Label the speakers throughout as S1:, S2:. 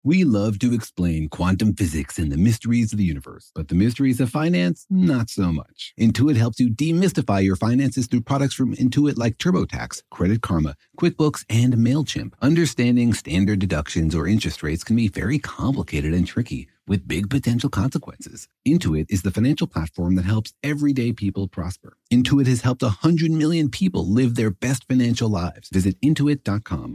S1: We love to explain quantum physics and the mysteries of the universe, but the mysteries of finance, not so much. Intuit helps you demystify your finances through products from Intuit like TurboTax, Credit Karma, QuickBooks, and MailChimp. Understanding standard deductions or interest rates can be very complicated and tricky, with big potential consequences. Intuit is the financial platform that helps everyday people prosper. Intuit has helped 100 million people live their best financial lives. Visit Intuit.com,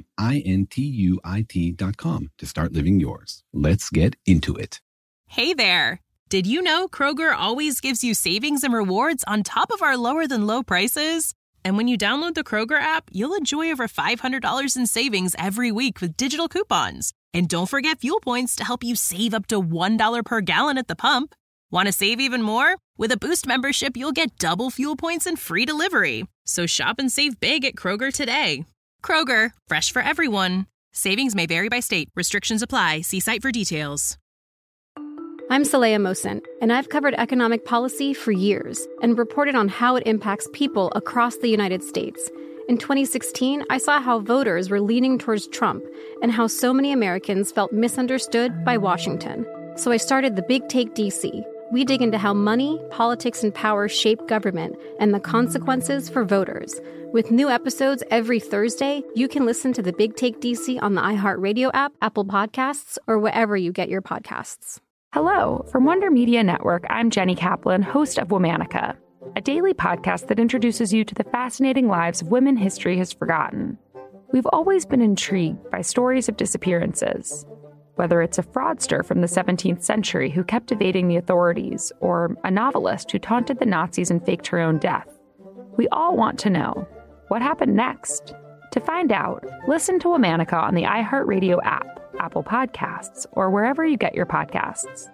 S1: Intuit.com, to start living yours. Let's get into it.
S2: Hey there. Did you know Kroger always gives you savings and rewards on top of our lower than low prices? And when you download the Kroger app, you'll enjoy over $500 in savings every week with digital coupons. And don't forget fuel points to help you save up to $1 per gallon at the pump. Want to save even more? With a Boost membership, you'll get double fuel points and free delivery. So shop and save big at Kroger today. Kroger, fresh for everyone. Savings may vary by state. Restrictions apply. See site for details.
S3: I'm Saleha Mohsin, and I've covered economic policy for years and reported on how it impacts people across the United States. In 2016, I saw how voters were leaning towards Trump and how so many Americans felt misunderstood by Washington. So I started The Big Take DC. We dig into how money, politics, and power shape government and the consequences for voters. With new episodes every Thursday, you can listen to The Big Take DC on the iHeartRadio app, Apple Podcasts, or wherever you get your podcasts.
S4: Hello, from Wonder Media Network, I'm Jenny Kaplan, host of Womanica, a daily podcast that introduces you to the fascinating lives of women history has forgotten. We've always been intrigued by stories of disappearances, whether it's a fraudster from the 17th century who kept evading the authorities, or a novelist who taunted the Nazis and faked her own death. We all want to know, what happened next? To find out, listen to Womanica on the iHeartRadio app, Apple Podcasts, or wherever you get your podcasts.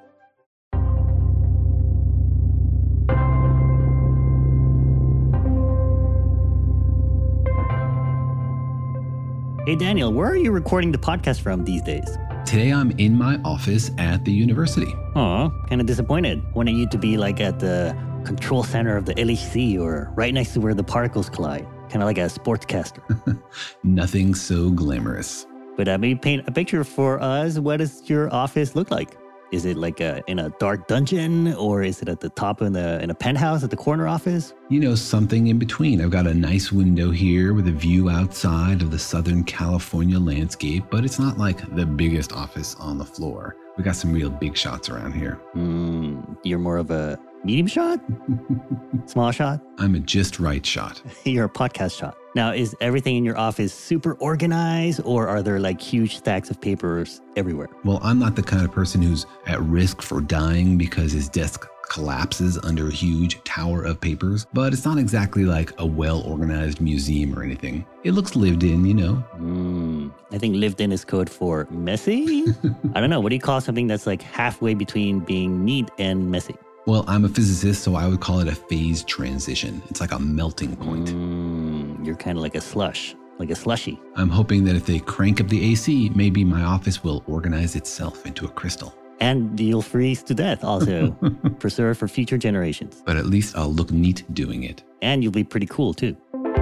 S5: Hey, Daniel, where are you recording the podcast from these days?
S1: Today I'm in my office at the university.
S5: Aw, kind of disappointed. Wanted you to be like at the control center of the LHC or right next to where the particles collide. Kind of like a sportscaster.
S1: Nothing so glamorous.
S5: But maybe paint a picture for us. What does your office look like? Is it like in a dark dungeon, or is it at the top in a penthouse at the corner office?
S1: You know, something in between. I've got a nice window here with a view outside of the Southern California landscape, but it's not like the biggest office on the floor. We got some real big shots around here.
S5: You're more of a medium shot? Small shot?
S1: I'm a just right shot.
S5: You're a podcast shot. Now, is everything in your office super organized, or are there like huge stacks of papers everywhere?
S1: Well, I'm not the kind of person who's at risk for dying because his desk collapses under a huge tower of papers, but it's not exactly like a well-organized museum or anything. It looks lived in, you know.
S5: I think lived in is code for messy. I don't know. What do you call something that's like halfway between being neat and messy?
S1: Well, I'm a physicist, so I would call it a phase transition. It's like a melting point.
S5: You're kind of like a slush, like a slushy.
S1: I'm hoping that if they crank up the AC, maybe my office will organize itself into a crystal.
S5: And you'll freeze to death also. Preserve for future generations.
S1: But at least I'll look neat doing it.
S5: And you'll be pretty cool too.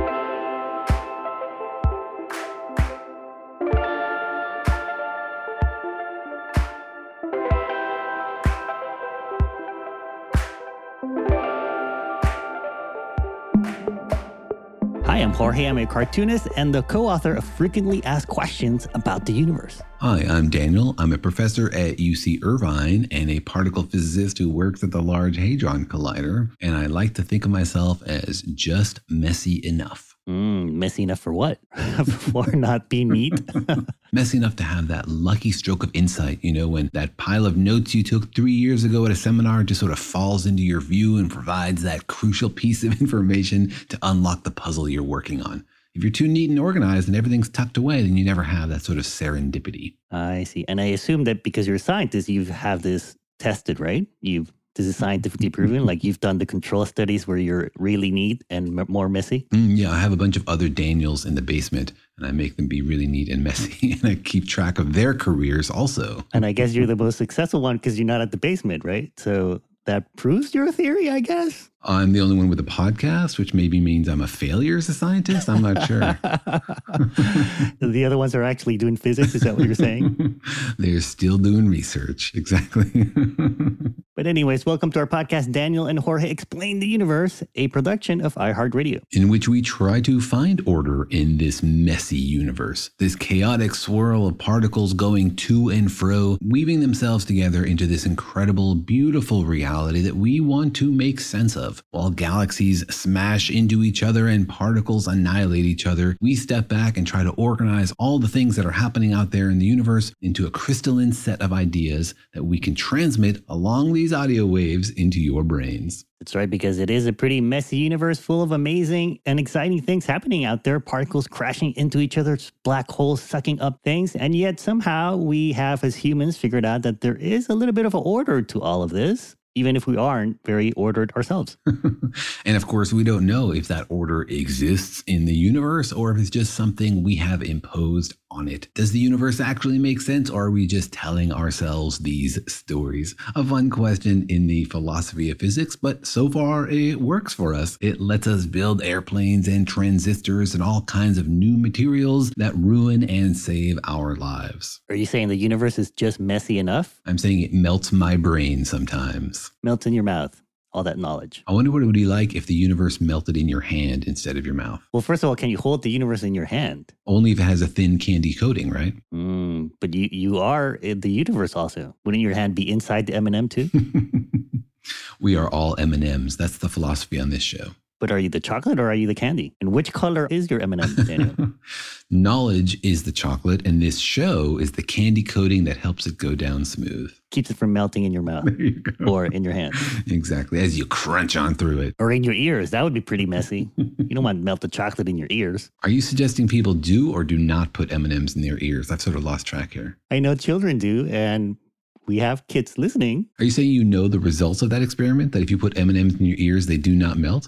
S5: Hi, I'm Jorge. I'm a cartoonist and the co-author of Frequently Asked Questions About the Universe.
S1: Hi, I'm Daniel. I'm a professor at UC Irvine and a particle physicist who works at the Large Hadron Collider. And I like to think of myself as just messy enough.
S5: Messy enough for what? For not being neat?
S1: Messy enough to have that lucky stroke of insight, you know, when that pile of notes you took 3 years ago at a seminar just sort of falls into your view and provides that crucial piece of information to unlock the puzzle you're working on. If you're too neat and organized and everything's tucked away, then you never have that sort of serendipity.
S5: I see. And I assume that because you're a scientist, you have this tested, right? This is scientifically proven? Like you've done the control studies where you're really neat and more messy?
S1: Yeah, I have a bunch of other Daniels in the basement and I make them be really neat and messy. And I keep track of their careers also.
S5: And I guess you're the most successful one because you're not at the basement, right? So that proves your theory, I guess?
S1: I'm the only one with a podcast, which maybe means I'm a failure as a scientist. I'm not sure.
S5: The other ones are actually doing physics. Is that what you're saying?
S1: They're still doing research. Exactly.
S5: But anyways, welcome to our podcast, Daniel and Jorge Explain the Universe, a production of iHeartRadio.
S1: In which we try to find order in this messy universe, this chaotic swirl of particles going to and fro, weaving themselves together into this incredible, beautiful reality that we want to make sense of. While galaxies smash into each other and particles annihilate each other, we step back and try to organize all the things that are happening out there in the universe into a crystalline set of ideas that we can transmit along these audio waves into your brains.
S5: That's right, because it is a pretty messy universe full of amazing and exciting things happening out there. Particles crashing into each other, black holes sucking up things. And yet somehow we have, as humans, figured out that there is a little bit of an order to all of this, even if we aren't very ordered ourselves.
S1: And of course, we don't know if that order exists in the universe or if it's just something we have imposed on it. Does the universe actually make sense, or are we just telling ourselves these stories? A fun question in the philosophy of physics, but so far it works for us. It lets us build airplanes and transistors and all kinds of new materials that ruin and save our lives.
S5: Are you saying the universe is just messy enough?
S1: I'm saying it melts my brain sometimes.
S5: Melts in your mouth. All that knowledge.
S1: I wonder what it would be like if the universe melted in your hand instead of your mouth.
S5: Well, first of all, can you hold the universe in your hand?
S1: Only if it has a thin candy coating, right?
S5: But you are in the universe also. Wouldn't your hand be inside the M&M too?
S1: We are all M&Ms. That's the philosophy on this show.
S5: But are you the chocolate or are you the candy? And which color is your M&M, Daniel?
S1: Knowledge is the chocolate, and this show is the candy coating that helps it go down smooth.
S5: Keeps it from melting in your mouth.
S1: There you go.
S5: Or in your hand.
S1: Exactly, as you crunch on through it.
S5: Or in your ears. That would be pretty messy. You don't want to melt the chocolate in your ears.
S1: Are you suggesting people do or do not put M&Ms in their ears? I've sort of lost track here.
S5: I know children do, and we have kids listening.
S1: Are you saying you know the results of that experiment? That if you put M&Ms in your ears, they do not melt?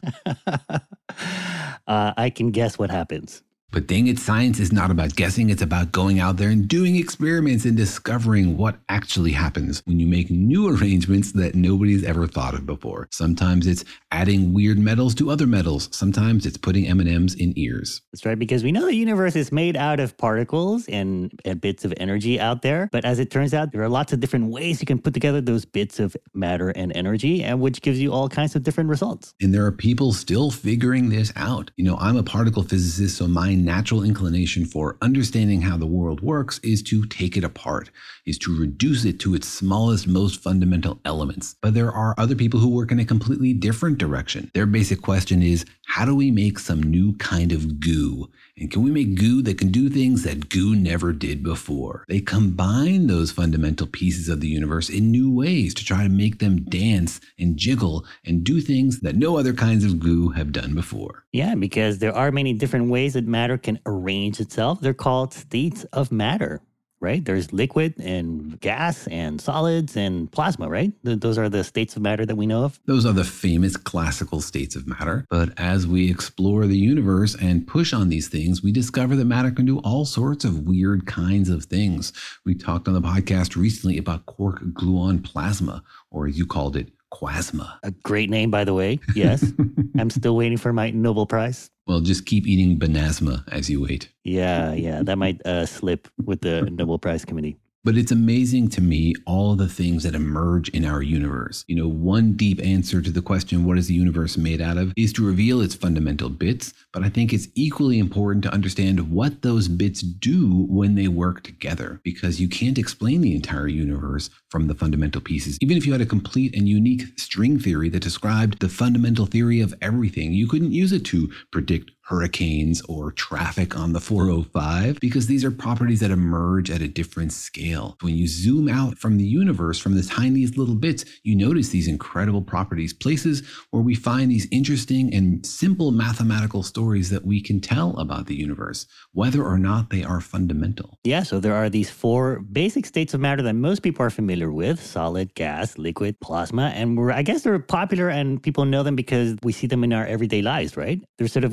S5: I can guess what happens.
S1: But dang it, science is not about guessing. It's about going out there and doing experiments and discovering what actually happens when you make new arrangements that nobody's ever thought of before. Sometimes it's adding weird metals to other metals. Sometimes it's putting M&Ms in ears.
S5: That's right, because we know the universe is made out of particles and bits of energy out there. But as it turns out, there are lots of different ways you can put together those bits of matter and energy, and which gives you all kinds of different results.
S1: And there are people still figuring this out. You know, I'm a particle physicist, so my natural inclination for understanding how the world works is to take it apart, is to reduce it to its smallest, most fundamental elements. But there are other people who work in a completely different direction. Their basic question is, how do we make some new kind of goo? And can we make goo that can do things that goo never did before? They combine those fundamental pieces of the universe in new ways to try to make them dance and jiggle and do things that no other kinds of goo have done before.
S5: Yeah, because there are many different ways that matter can arrange itself. They're called states of matter, right? There's liquid and gas and solids and plasma, right? Those are the states of matter that we know of.
S1: Those are the famous classical states of matter. But as we explore the universe and push on these things, we discover that matter can do all sorts of weird kinds of things. We talked on the podcast recently about quark-gluon plasma, or as you called it, Quasma.
S5: A great name, by the way. Yes. I'm still waiting for my Nobel Prize.
S1: Well, just keep eating Banasma as you wait.
S5: Yeah. That might slip with the Nobel Prize Committee.
S1: But it's amazing to me, all the things that emerge in our universe. You know, one deep answer to the question, what is the universe made out of, is to reveal its fundamental bits. But I think it's equally important to understand what those bits do when they work together, because you can't explain the entire universe from the fundamental pieces. Even if you had a complete and unique string theory that described the fundamental theory of everything, you couldn't use it to predict hurricanes or traffic on the 405, because these are properties that emerge at a different scale. When you zoom out from the universe, from the tiniest little bits, you notice these incredible properties, places where we find these interesting and simple mathematical stories that we can tell about the universe, whether or not they are fundamental.
S5: Yeah, so there are these four basic states of matter that most people are familiar with: solid, gas, liquid, plasma. And I guess they're popular and people know them because we see them in our everyday lives, right? They're sort of what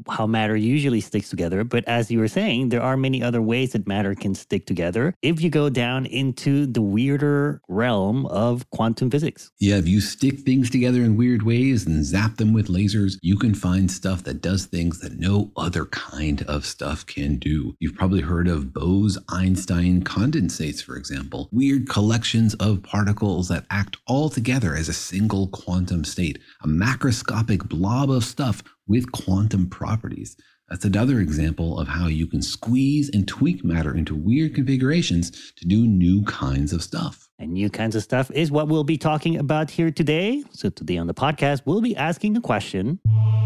S5: how matter usually sticks together. But as you were saying, there are many other ways that matter can stick together if you go down into the weirder realm of quantum physics.
S1: Yeah, if you stick things together in weird ways and zap them with lasers, you can find stuff that does things that no other kind of stuff can do. You've probably heard of Bose-Einstein condensates, for example, weird collections of particles that act all together as a single quantum state, a macroscopic blob of stuff with quantum properties. That's another example of how you can squeeze and tweak matter into weird configurations to do new kinds of stuff.
S5: And new kinds of stuff is what we'll be talking about here today. So today on the podcast, we'll be asking the question,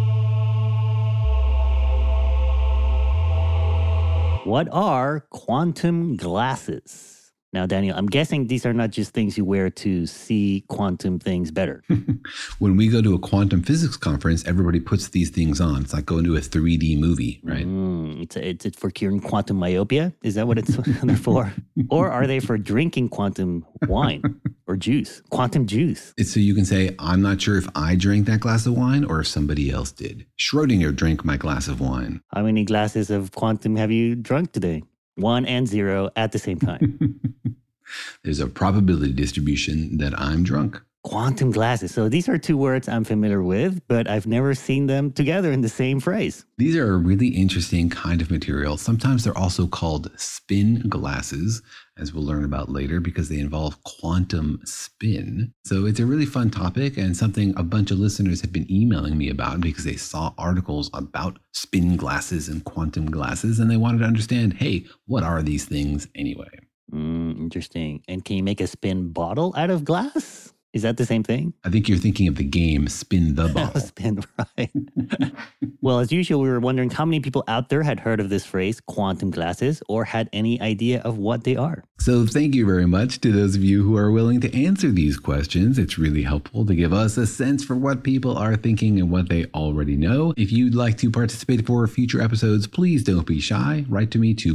S5: what are quantum glasses? Now, Daniel, I'm guessing these are not just things you wear to see quantum things better.
S1: When we go to a quantum physics conference, everybody puts these things on. It's like going to a 3D movie, right?
S5: It's for curing quantum myopia? Is that what it's they're for? Or are they for drinking quantum wine or juice, quantum juice?
S1: It's so you can say, I'm not sure if I drank that glass of wine or if somebody else did. Schrodinger drank my glass of wine.
S5: How many glasses of quantum have you drunk today? 1 and 0 at the same time.
S1: There's a probability distribution that I'm drunk.
S5: Quantum glasses. So these are two words I'm familiar with, but I've never seen them together in the same phrase.
S1: These are a really interesting kind of material. Sometimes they're also called spin glasses, as we'll learn about later, because they involve quantum spin. So it's a really fun topic and something a bunch of listeners have been emailing me about because they saw articles about spin glasses and quantum glasses, and they wanted to understand, hey, what are these things anyway?
S5: Interesting. And can you make a spin bottle out of glass? Is that the same thing?
S1: I think you're thinking of the game Spin the Bottle.
S5: Spin, right. Well, as usual, we were wondering how many people out there had heard of this phrase, quantum glasses, or had any idea of what they are.
S1: So thank you very much to those of you who are willing to answer these questions. It's really helpful to give us a sense for what people are thinking and what they already know. If you'd like to participate for future episodes, please don't be shy. Write to me to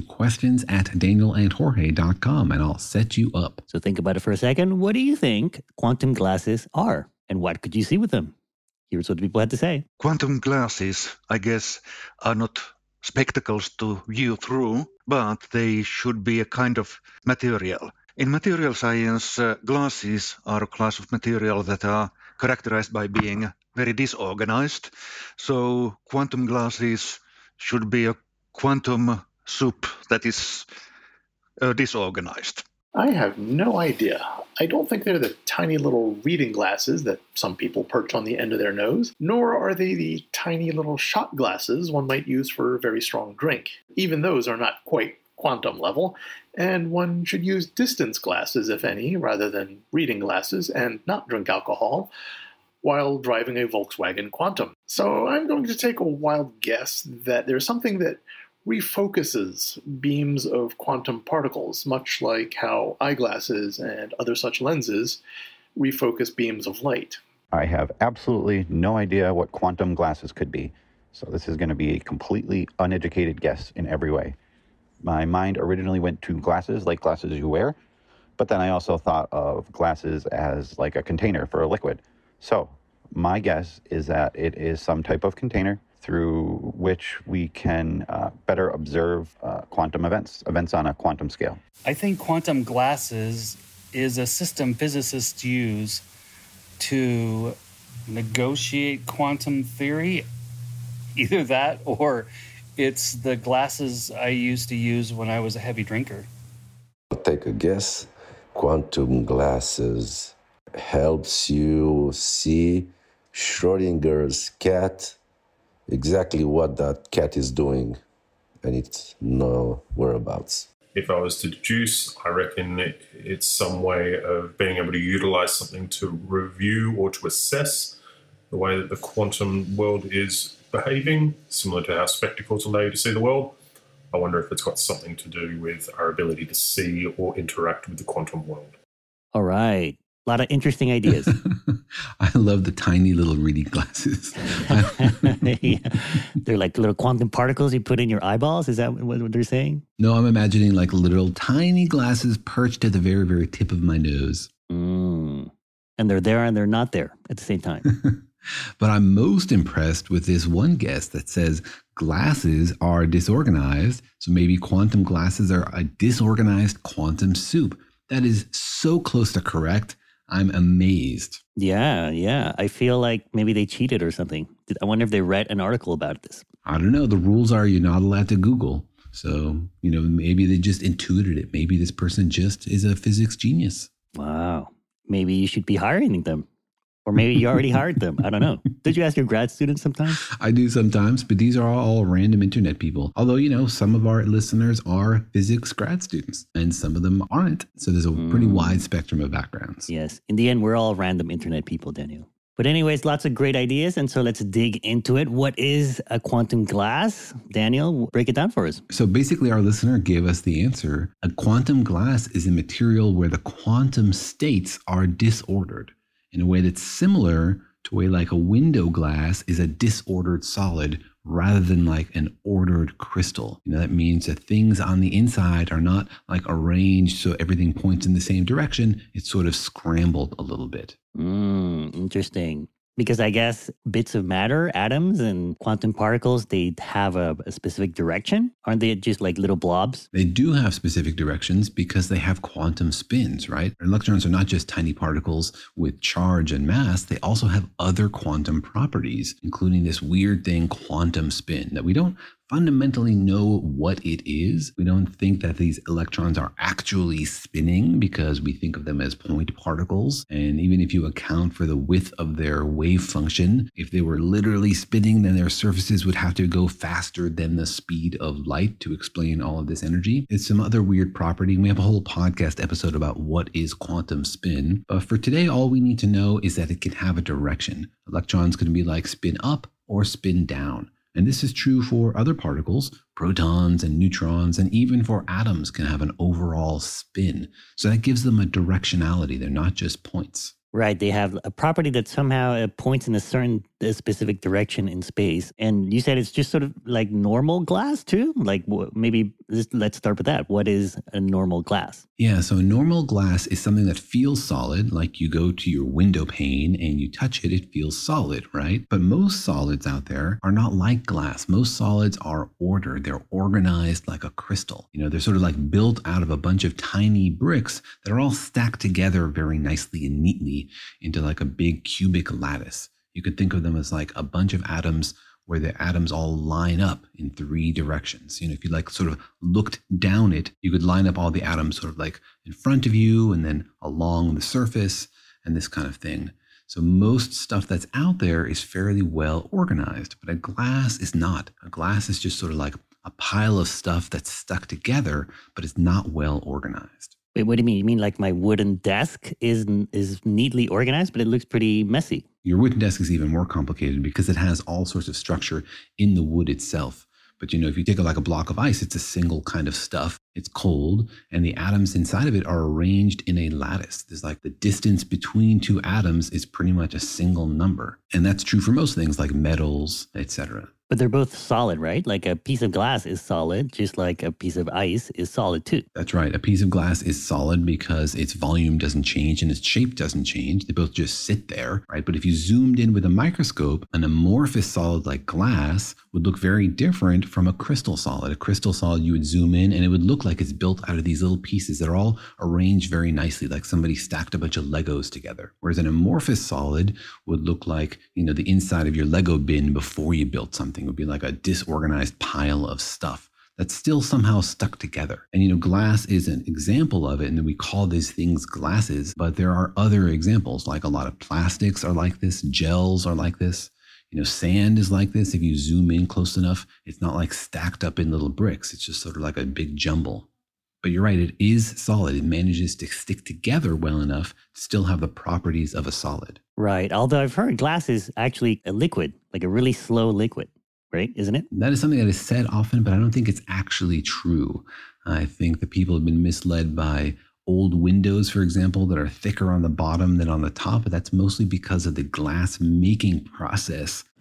S1: questions@danielandjorge.com and I'll set you up.
S5: So think about it for a second. What do you think quantum glasses are, and what could you see with them? Here's what people had to say.
S6: Quantum glasses, I guess, are not spectacles to view through, but they should be a kind of material. In material science, glasses are a class of material that are characterized by being very disorganized. So quantum glasses should be a quantum soup that is disorganized.
S7: I have no idea. I don't think they're the tiny little reading glasses that some people perch on the end of their nose, nor are they the tiny little shot glasses one might use for a very strong drink. Even those are not quite quantum level, and one should use distance glasses, if any, rather than reading glasses and not drink alcohol while driving a Volkswagen Quantum. So I'm going to take a wild guess that there's something that refocuses beams of quantum particles, much like how eyeglasses and other such lenses refocus beams of light.
S8: I have absolutely no idea what quantum glasses could be, so this is going to be a completely uneducated guess in every way. My mind originally went to glasses like glasses you wear, but then I also thought of glasses as like a container for a liquid. So my guess is that it is some type of container through which we can better observe quantum events on a quantum scale.
S9: I think quantum glasses is a system physicists use to negotiate quantum theory. Either that or it's the glasses I used to use when I was a heavy drinker.
S10: I'll take a guess. Quantum glasses helps you see Schrodinger's cat, exactly what that cat is doing, and it's no whereabouts.
S11: If I was to deduce, I reckon it's some way of being able to utilize something to review or to assess the way that the quantum world is behaving, similar to how spectacles allow you to see the world. I wonder if it's got something to do with our ability to see or interact with the quantum world.
S5: All right. A lot of interesting ideas.
S1: I love the tiny little reading glasses.
S5: Yeah. They're like little quantum particles you put in your eyeballs. Is that what they're saying?
S1: No, I'm imagining like little tiny glasses perched at the very, very tip of my nose.
S5: And they're there and they're not there at the same time.
S1: But I'm most impressed with this one guess that says glasses are disorganized. So maybe quantum glasses are a disorganized quantum soup. That is so close to correct. I'm amazed.
S5: Yeah. I feel like maybe they cheated or something. I wonder if they read an article about this.
S1: I don't know. The rules are you're not allowed to Google. So, maybe they just intuited it. Maybe this person just is a physics genius.
S5: Wow. Maybe you should be hiring them. Or maybe you already hired them. I don't know. Did you ask your grad students sometimes?
S1: I do sometimes, but these are all random internet people. Although, some of our listeners are physics grad students and some of them aren't. So there's a pretty wide spectrum of backgrounds.
S5: Yes. In the end, we're all random internet people, Daniel. But anyways, lots of great ideas. And so let's dig into it. What is a quantum glass? Daniel, break it down for us.
S1: So basically, our listener gave us the answer. A quantum glass is a material where the quantum states are disordered in a way that's similar to a way like a window glass is a disordered solid rather than like an ordered crystal. That means that things on the inside are not like arranged so everything points in the same direction. It's sort of scrambled a little bit.
S5: Interesting. Because I guess bits of matter, atoms and quantum particles, they have a specific direction. Aren't they just like little blobs?
S1: They do have specific directions because they have quantum spins, right? Electrons are not just tiny particles with charge and mass. They also have other quantum properties, including this weird thing, quantum spin, that we don't fundamentally know what it is. We don't think that these electrons are actually spinning because we think of them as point particles. And even if you account for the width of their wave function, if they were literally spinning, then their surfaces would have to go faster than the speed of light to explain all of this energy. It's some other weird property. We have a whole podcast episode about what is quantum spin. But for today, all we need to know is that it can have a direction. Electrons can be like spin up or spin down. And this is true for other particles, protons and neutrons, and even for atoms can have an overall spin. So that gives them a directionality. They're not just points.
S5: Right. They have a property that somehow points in a certain specific direction in space. And you said it's just sort of like normal glass too? Like maybe let's start with that. What is a normal glass?
S1: Yeah, so a normal glass is something that feels solid, like you go to your window pane and you touch it, it feels solid, right? But most solids out there are not like glass. Most solids are ordered. They're organized like a crystal. They're sort of like built out of a bunch of tiny bricks that are all stacked together very nicely and neatly into like a big cubic lattice. You could think of them as like a bunch of atoms where the atoms all line up in three directions. If you like sort of looked down it, you could line up all the atoms sort of like in front of you and then along the surface and this kind of thing. So most stuff that's out there is fairly well organized, but a glass is not. A glass is just sort of like a pile of stuff that's stuck together, but it's not well organized.
S5: Wait, what do you mean? You mean like my wooden desk is neatly organized, but it looks pretty messy?
S1: Your wooden desk is even more complicated because it has all sorts of structure in the wood itself. But if you take like a block of ice, it's a single kind of stuff. It's cold, and the atoms inside of it are arranged in a lattice. There's like the distance between two atoms is pretty much a single number. And that's true for most things like metals, etc.
S5: But they're both solid, right? Like a piece of glass is solid, just like a piece of ice is solid too.
S1: That's right. A piece of glass is solid because its volume doesn't change and its shape doesn't change. They both just sit there, right? But if you zoomed in with a microscope, an amorphous solid like glass would look very different from a crystal solid. A crystal solid, you would zoom in and it would look like it's built out of these little pieces that are all arranged very nicely, like somebody stacked a bunch of Legos together. Whereas an amorphous solid would look like, the inside of your Lego bin before you built something. It would be like a disorganized pile of stuff that's still somehow stuck together. And glass is an example of it, and then we call these things glasses, but there are other examples, like a lot of plastics are like this, gels are like this. Sand is like this. If you zoom in close enough, it's not like stacked up in little bricks. It's just sort of like a big jumble. But you're right, it is solid. It manages to stick together well enough to still have the properties of a solid.
S5: Right. Although I've heard glass is actually a liquid, like a really slow liquid, right? Isn't it?
S1: That is something that is said often, but I don't think it's actually true. I think that people have been misled by old windows, for example, that are thicker on the bottom than on the top, but that's mostly because of the glass making process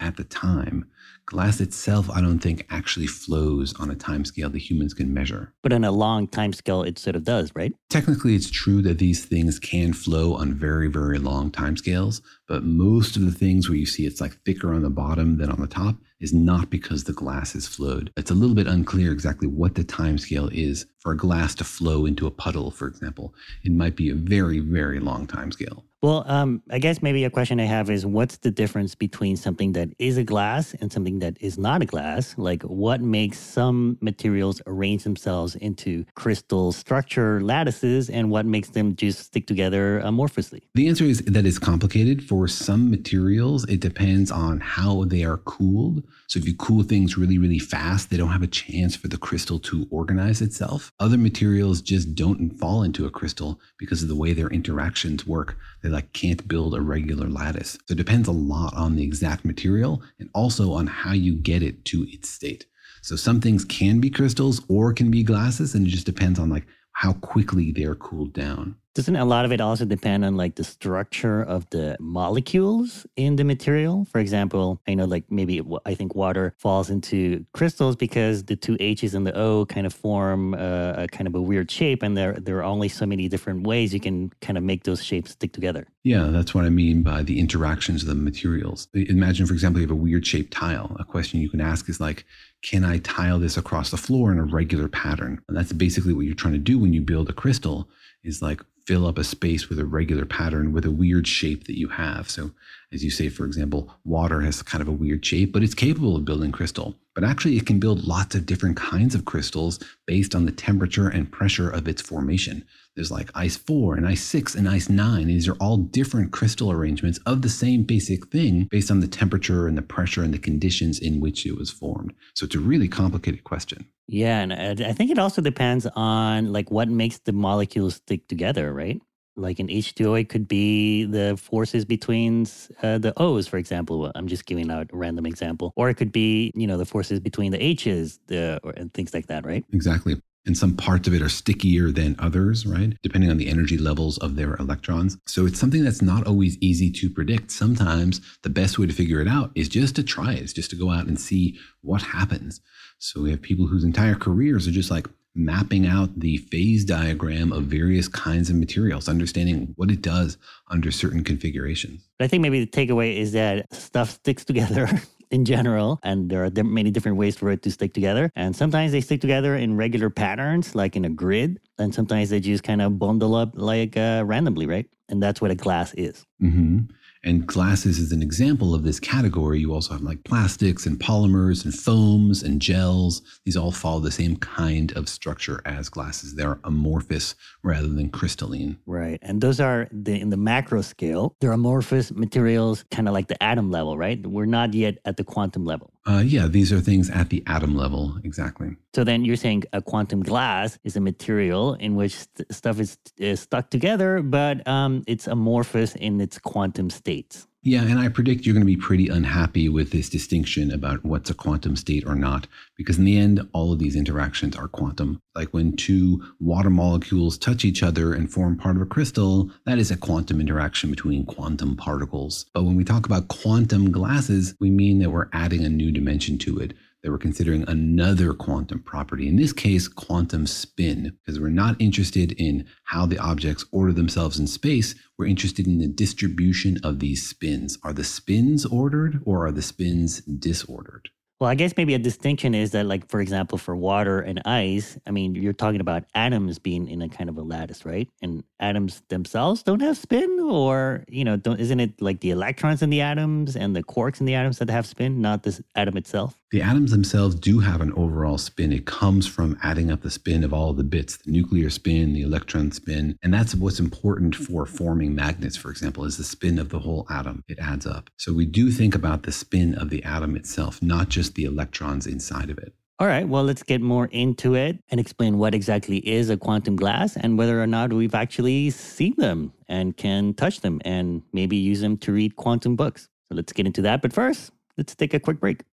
S1: at the time. Glass itself, I don't think, actually flows on a timescale that humans can measure.
S5: But on a long timescale, it sort of does, right?
S1: Technically, it's true that these things can flow on very, very long timescales, but most of the things where you see it's like thicker on the bottom than on the top is not because the glass has flowed. It's a little bit unclear exactly what the timescale is for a glass to flow into a puddle, for example. It might be a very, very long timescale.
S5: Well, I guess maybe a question I have is what's the difference between something that is a glass and something that is not a glass? Like what makes some materials arrange themselves into crystal structure lattices and what makes them just stick together amorphously?
S1: The answer is that it's complicated. For some materials, it depends on how they are cooled. So if you cool things really, really fast, they don't have a chance for the crystal to organize itself. Other materials just don't fall into a crystal because of the way their interactions work. They can't build a regular lattice. So it depends a lot on the exact material and also on how you get it to its state. So some things can be crystals or can be glasses, and it just depends on how quickly they're cooled down.
S5: Doesn't a lot of it also depend on the structure of the molecules in the material? For example, I know I think water falls into crystals because the two H's and the O kind of form a kind of a weird shape, and there are only so many different ways you can kind of make those shapes stick together.
S1: Yeah, that's what I mean by the interactions of the materials. Imagine, for example, you have a weird shaped tile. A question you can ask is can I tile this across the floor in a regular pattern? And that's basically what you're trying to do when you build a crystal is fill up a space with a regular pattern with a weird shape that you have. So as you say, for example, water has kind of a weird shape, but it's capable of building crystal. But actually it can build lots of different kinds of crystals based on the temperature and pressure of its formation. There's ice 4 and ice 6 and ice 9. These are all different crystal arrangements of the same basic thing based on the temperature and the pressure and the conditions in which it was formed. So it's a really complicated question.
S5: Yeah, and I think it also depends on what makes the molecules stick together, right? Like in H2O, it could be the forces between the O's, for example. I'm just giving out a random example. Or it could be, the forces between the H's and things like that, right?
S1: Exactly. And some parts of it are stickier than others, right? Depending on the energy levels of their electrons. So it's something that's not always easy to predict. Sometimes the best way to figure it out is just to try it. It's just to go out and see what happens. So we have people whose entire careers are just mapping out the phase diagram of various kinds of materials, understanding what it does under certain configurations.
S5: But I think maybe the takeaway is that stuff sticks together in general, and there are many different ways for it to stick together. And sometimes they stick together in regular patterns, like in a grid, and sometimes they just kind of bundle up randomly, right? And that's what a glass is.
S1: Mm-hmm. And glasses is an example of this category. You also have plastics and polymers and foams and gels. These all follow the same kind of structure as glasses. They're amorphous rather than crystalline.
S5: Right. And those are, in the macro scale, they're amorphous materials, kind of like the atom level, right? We're not yet at the quantum level.
S1: Yeah, these are things at the atom level. Exactly.
S5: So then you're saying a quantum glass is a material in which stuff is stuck together, but it's amorphous in its quantum states.
S1: Yeah, and I predict you're going to be pretty unhappy with this distinction about what's a quantum state or not, because in the end, all of these interactions are quantum. Like when two water molecules touch each other and form part of a crystal, that is a quantum interaction between quantum particles. But when we talk about quantum glasses, we mean that we're adding a new dimension to it, that we're considering another quantum property, in this case, quantum spin, because we're not interested in how the objects order themselves in space. We're interested in the distribution of these spins. Are the spins ordered or are the spins disordered?
S5: Well, I guess maybe a distinction is that, for example, for water and ice, I mean, you're talking about atoms being in a kind of a lattice, right? And atoms themselves don't have spin, or, isn't it the electrons in the atoms and the quarks in the atoms that have spin, not this atom itself?
S1: The atoms themselves do have an overall spin. It comes from adding up the spin of all the bits, the nuclear spin, the electron spin. And that's what's important for forming magnets, for example, is the spin of the whole atom. It adds up. So we do think about the spin of the atom itself, not just the electrons inside of it.
S5: All right, well, let's get more into it and explain what exactly is a quantum glass and whether or not we've actually seen them and can touch them and maybe use them to read quantum books. So let's get into that. But first, let's take a quick break.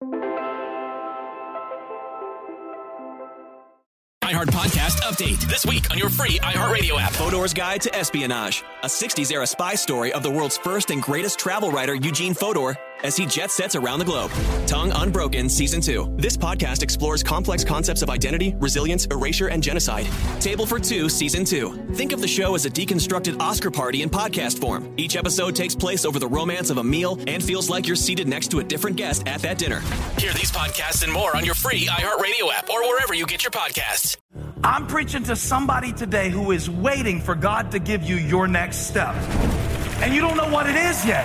S12: iHeart Podcast Update. This week on your free iHeartRadio app.
S13: Fodor's Guide to Espionage.
S12: a 60s era spy story of the world's first and greatest travel writer, Eugene Fodor, as he jet sets around the globe. Tongue Unbroken Season 2. This podcast explores complex concepts of identity, resilience, erasure, and genocide. Table for Two Season 2. Think of the show as a deconstructed Oscar party in podcast form. Each episode takes place over the romance of a meal and feels like you're seated next to a different guest at that dinner.
S13: Hear these podcasts and more on your free iHeartRadio app or wherever you get your podcasts.
S14: I'm preaching to somebody today who is waiting for God to give you your next step. And you don't know what it is yet.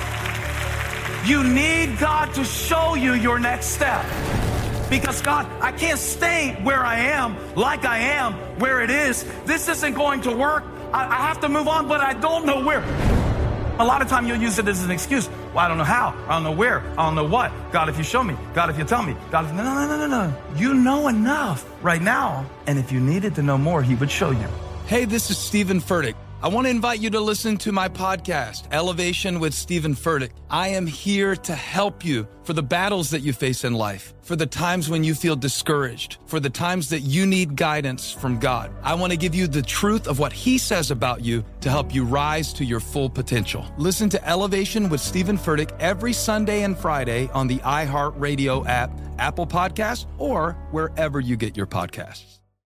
S14: You need God to show you your next step. Because God, I can't stay where I am, like I am, where it is. This isn't going to work. I have to move on, but I don't know where. A lot of time you'll use it as an excuse. Well, I don't know how. I don't know where. I don't know what. God, if you show me. God, if you tell me. God, if... No. You know enough right now. And if you needed to know more, he would show you.
S15: Hey, this is Stephen Furtick. I want to invite you to listen to my podcast, Elevation with Stephen Furtick. I am here to help you for the battles that you face in life, for the times when you feel discouraged, for the times that you need guidance from God. I want to give you the truth of what he says about you to help you rise to your full potential. Listen to Elevation with Stephen Furtick every Sunday and Friday on the iHeartRadio app, Apple Podcasts, or wherever you get your podcasts.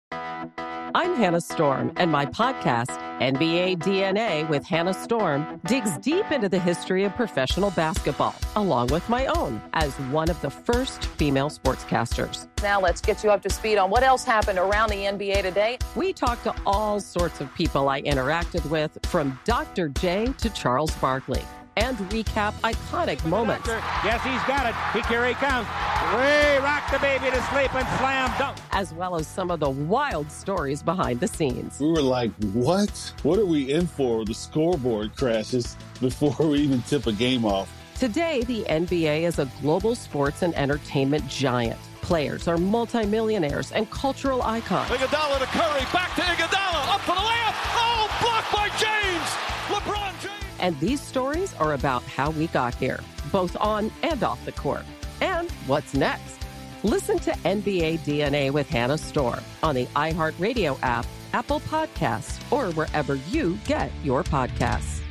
S16: I'm Hannah Storm, and my podcast, NBA DNA with Hannah Storm, digs deep into the history of professional basketball, along with my own, as one of the first female sportscasters.
S17: Now let's get you up to speed on what else happened around the NBA today.
S16: We talk to all sorts of people I interacted with, from Dr. J to Charles Barkley, and recap iconic moments.
S18: Yes, he's got it. Here he comes. Way rock the baby to sleep and slam dunk.
S16: As well as some of the wild stories behind the scenes.
S19: We were like, what? What are we in for? The scoreboard crashes before we even tip a game off.
S16: Today, the NBA is a global sports and entertainment giant. Players are multimillionaires and cultural icons.
S18: Iguodala to Curry, back to Iguodala, up for the layup. Oh, blocked by James. LeBron James.
S16: And these stories are about how we got here, both on and off the court. And what's next? Listen to NBA DNA with Hannah Storm on the iHeartRadio app, Apple Podcasts, or wherever you get your podcasts.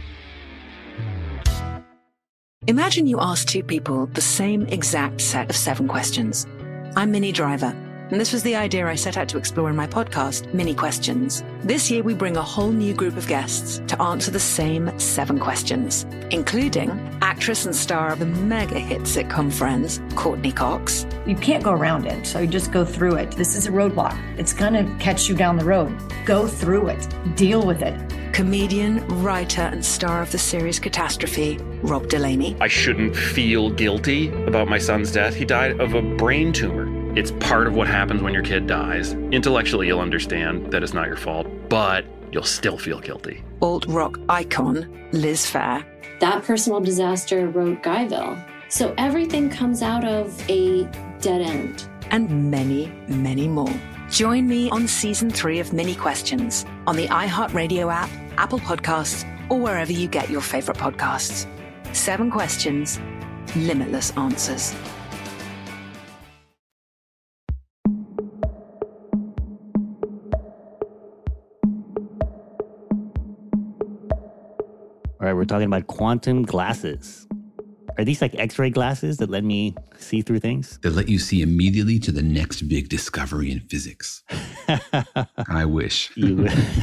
S20: Imagine you ask two people the same exact set of 7 questions. I'm Minnie Driver, and this was the idea I set out to explore in my podcast, Mini Questions. This year, we bring a whole new group of guests to answer the same 7 questions, including actress and star of the mega hit sitcom Friends, Courtney Cox.
S21: You can't go around it, so you just go through it. This is a roadblock. It's going to catch you down the road. Go through it. Deal with it.
S20: Comedian, writer, and star of the series Catastrophe, Rob Delaney.
S22: I shouldn't feel guilty about my son's death. He died of a brain tumor. It's part of what happens when your kid dies. Intellectually, you'll understand that it's not your fault, but you'll still feel guilty.
S20: Alt-rock icon, Liz Phair.
S23: That personal disaster wrote Guyville. So everything comes out of a dead end.
S20: And many, many more. Join me on Season 3 of Mini Questions on the iHeartRadio app, Apple Podcasts, or wherever you get your favorite podcasts. 7 questions, limitless answers.
S5: All right, we're talking about quantum glasses. Are these like X-ray glasses that let me see through things?
S1: That let you see immediately to the next big discovery in physics. I wish.
S5: Isn't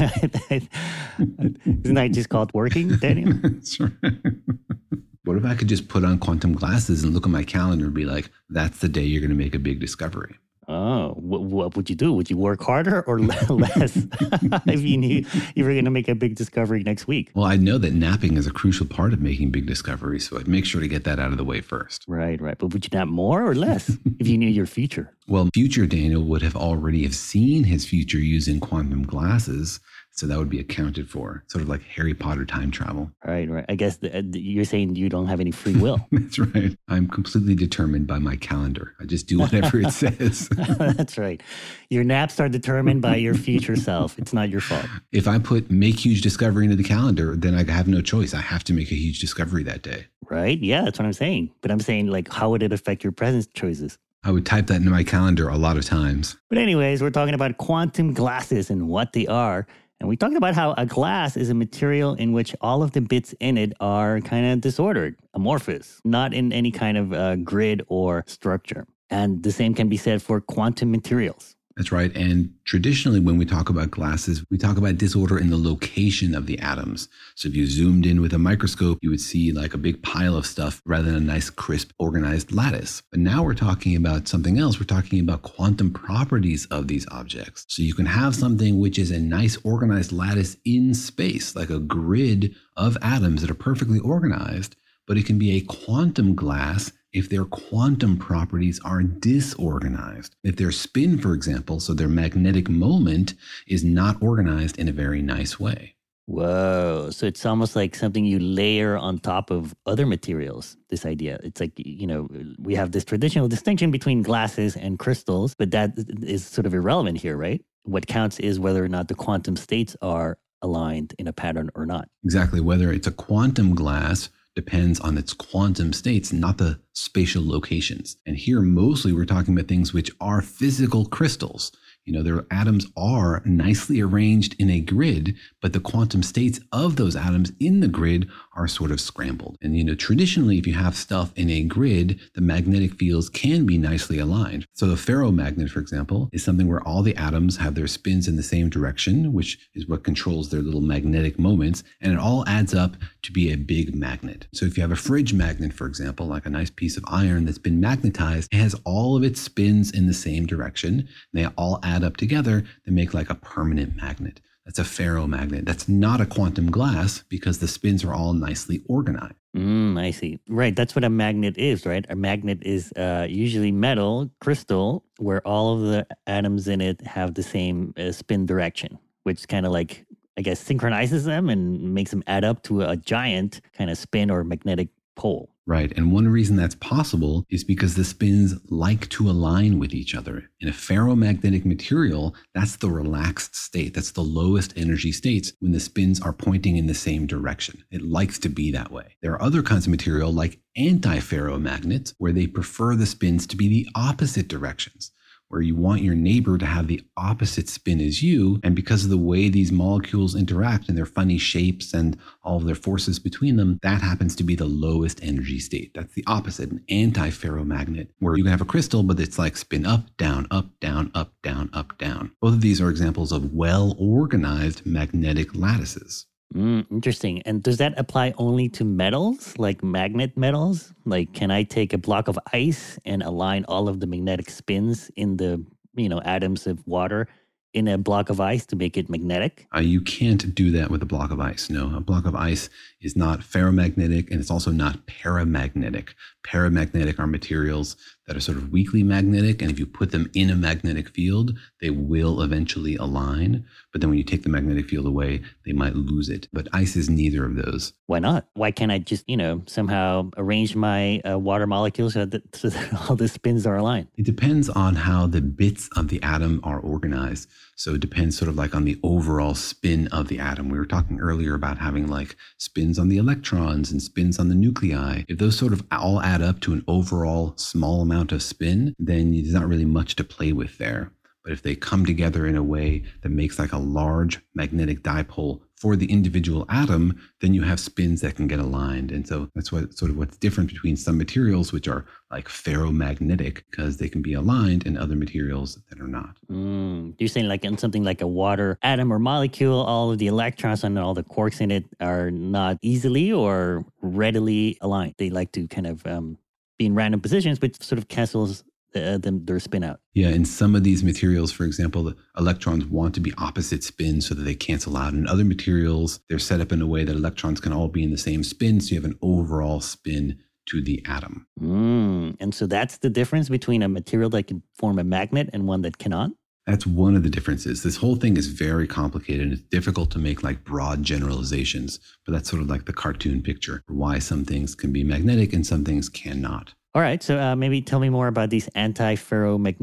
S5: that just called working, Daniel?
S1: That's right. What if I could just put on quantum glasses and look at my calendar and be like, that's the day you're going to make a big discovery?
S5: Oh, what would you do? Would you work harder or less if you knew you were going to make a big discovery next week?
S1: Well, I know that napping is a crucial part of making big discoveries, so I'd make sure to get that out of the way first.
S5: Right. But would you nap more or less if you knew your future?
S1: Well, future Daniel would have already have seen his future using quantum glasses, so that would be accounted for, sort of like Harry Potter time travel.
S5: Right. I guess you're saying you don't have any free will.
S1: That's right. I'm completely determined by my calendar. I just do whatever it says.
S5: That's right. Your naps are determined by your future self. It's not your fault.
S1: If I put make huge discovery into the calendar, then I have no choice. I have to make a huge discovery that day.
S5: Right? Yeah, that's what I'm saying. But I'm saying, like, how would it affect your present choices?
S1: I would type that into my calendar a lot of times.
S5: But anyways, we're talking about quantum glasses and what they are. And we talked about how a glass is a material in which all of the bits in it are kind of disordered, amorphous, not in any kind of grid or structure. And the same can be said for quantum materials.
S1: That's right. And traditionally, when we talk about glasses, we talk about disorder in the location of the atoms. So if you zoomed in with a microscope, you would see like a big pile of stuff rather than a nice, crisp, organized lattice. But now we're talking about something else. We're talking about quantum properties of these objects. So you can have something which is a nice, organized lattice in space, like a grid of atoms that are perfectly organized, but it can be a quantum glass if their quantum properties are disorganized. If their spin, for example, so their magnetic moment is not organized in a very nice way.
S5: Whoa. So it's almost like something you layer on top of other materials, this idea. It's like, we have this traditional distinction between glasses and crystals, but that is sort of irrelevant here, right? What counts is whether or not the quantum states are aligned in a pattern or not.
S1: Exactly. Whether it's a quantum glass depends on its quantum states, not the spatial locations. And here, mostly, we're talking about things which are physical crystals. Their atoms are nicely arranged in a grid, but the quantum states of those atoms in the grid are sort of scrambled. And, traditionally, if you have stuff in a grid, the magnetic fields can be nicely aligned. So a ferromagnet, for example, is something where all the atoms have their spins in the same direction, which is what controls their little magnetic moments, and it all adds up to be a big magnet. So if you have a fridge magnet, for example, like a nice piece of iron that's been magnetized, it has all of its spins in the same direction, and they all add up together to make like a permanent magnet. That's a ferromagnet. That's not a quantum glass because the spins are all nicely organized.
S5: I see. Right. That's what a magnet is, right? A magnet is usually metal, crystal, where all of the atoms in it have the same spin direction, which kind of like, I guess, synchronizes them and makes them add up to a giant kind of spin or magnetic pole.
S1: Right. And one reason that's possible is because the spins like to align with each other. In a ferromagnetic material, that's the relaxed state. That's the lowest energy states when the spins are pointing in the same direction. It likes to be that way. There are other kinds of material like antiferromagnets where they prefer the spins to be the opposite directions, where you want your neighbor to have the opposite spin as you. And because of the way these molecules interact and their funny shapes and all of their forces between them, that happens to be the lowest energy state. That's the opposite, an antiferromagnet, where you can have a crystal, but it's like spin up, down, up, down, up, down, up, down. Both of these are examples of well-organized magnetic lattices.
S5: Interesting. And does that apply only to metals, like magnet metals? Like, can I take a block of ice and align all of the magnetic spins in the, atoms of water in a block of ice to make it magnetic?
S1: You can't do that with a block of ice. No, a block of ice is not ferromagnetic, and it's also not paramagnetic. Paramagnetic are materials that are sort of weakly magnetic, and if you put them in a magnetic field, they will eventually align. But then when you take the magnetic field away, they might lose it. But ice is neither of those.
S5: Why not? Why can't I just, somehow arrange my water molecules so that all the spins are aligned?
S1: It depends on how the bits of the atom are organized. So it depends sort of like on the overall spin of the atom. We were talking earlier about having like spins on the electrons and spins on the nuclei. If those sort of all add up to an overall small amount of spin, then there's not really much to play with there. But if they come together in a way that makes like a large magnetic dipole for the individual atom, then you have spins that can get aligned. And so that's what's different between some materials, which are like ferromagnetic, because they can be aligned, and other materials that are not.
S5: You're saying like in something like a water atom or molecule, all of the electrons and all the quarks in it are not easily or readily aligned. They like to kind of be in random positions, which sort of cancels their spin out.
S1: Yeah, in some of these materials, for example, the electrons want to be opposite spins so that they cancel out. In other materials, they're set up in a way that electrons can all be in the same spin, so you have an overall spin to the atom.
S5: And so that's the difference between a material that can form a magnet and one that cannot?
S1: That's one of the differences. This whole thing is very complicated, and it's difficult to make like broad generalizations, but that's sort of like the cartoon picture, why some things can be magnetic and some things cannot.
S5: All right, so maybe tell me more about these antiferromagnetic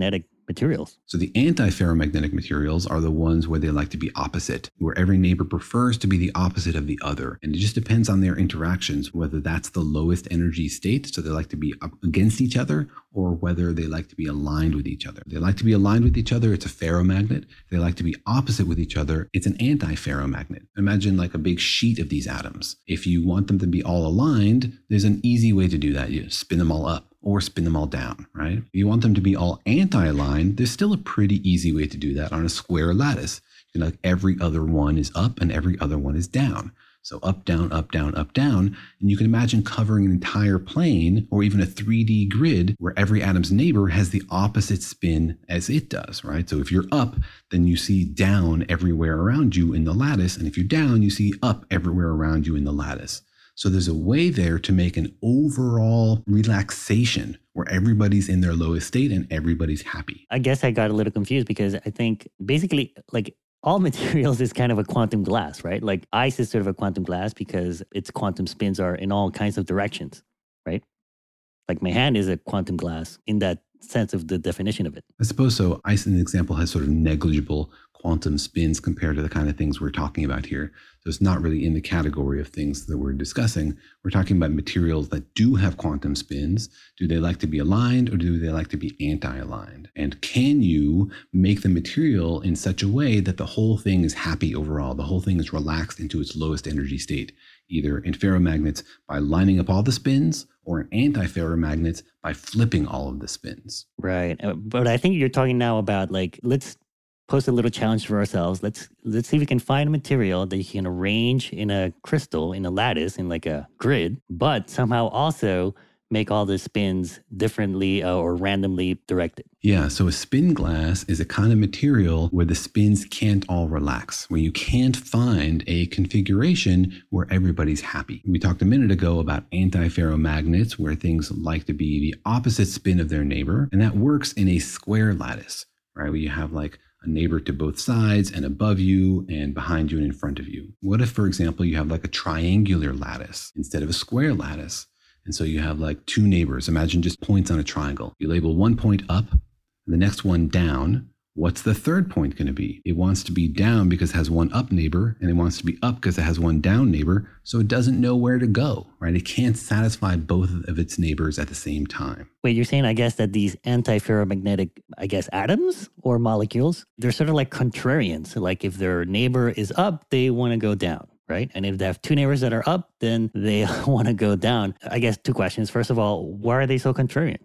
S5: materials.
S1: So the anti-ferromagnetic materials are the ones where they like to be opposite, where every neighbor prefers to be the opposite of the other. And it just depends on their interactions, whether that's the lowest energy state, so they like to be up against each other, or whether they like to be aligned with each other. If they like to be aligned with each other, it's a ferromagnet. If they like to be opposite with each other, it's an anti-ferromagnet. Imagine like a big sheet of these atoms. If you want them to be all aligned, there's an easy way to do that. You spin them all up or spin them all down, right? If you want them to be all anti-aligned, there's still a pretty easy way to do that on a square lattice. You know, like every other one is up and every other one is down. So up, down, up, down, up, down. And you can imagine covering an entire plane or even a 3D grid where every atom's neighbor has the opposite spin as it does, right? So if you're up, then you see down everywhere around you in the lattice. And if you're down, you see up everywhere around you in the lattice. So there's a way there to make an overall relaxation where everybody's in their lowest state and everybody's happy.
S5: I guess I got a little confused because I think basically like all materials is kind of a quantum glass, right? Like ice is sort of a quantum glass because its quantum spins are in all kinds of directions, right? Like my hand is a quantum glass in that sense of the definition of it.
S1: I suppose so. Ice, in an example, has sort of negligible quantum spins compared to the kind of things we're talking about here. So it's not really in the category of things that we're discussing. We're talking about materials that do have quantum spins. Do they like to be aligned or do they like to be anti-aligned? And can you make the material in such a way that the whole thing is happy overall? The whole thing is relaxed into its lowest energy state, either in ferromagnets by lining up all the spins or in anti-ferromagnets by flipping all of the spins.
S5: Right. But I think you're talking now about like, let's pose a little challenge for ourselves. Let's see if we can find a material that you can arrange in a crystal, in a lattice, in like a grid, but somehow also make all the spins differently or randomly directed.
S1: Yeah, so a spin glass is a kind of material where the spins can't all relax, where you can't find a configuration where everybody's happy. We talked a minute ago about anti-ferromagnets, where things like to be the opposite spin of their neighbor, and that works in a square lattice, right, where you have like a neighbor to both sides and above you and behind you and in front of you. What if, for example, you have like a triangular lattice instead of a square lattice? And so you have like two neighbors. Imagine just points on a triangle. You label one point up, and the next one down. What's the third point going to be? It wants to be down because it has one up neighbor, and it wants to be up because it has one down neighbor, so it doesn't know where to go, right? It can't satisfy both of its neighbors at the same time.
S5: Wait, you're saying, I guess, that these anti-ferromagnetic, I guess, atoms or molecules, they're sort of like contrarians. Like if their neighbor is up, they want to go down, right? And if they have two neighbors that are up, then they want to go down. I guess two questions. First of all, why are they so contrarian?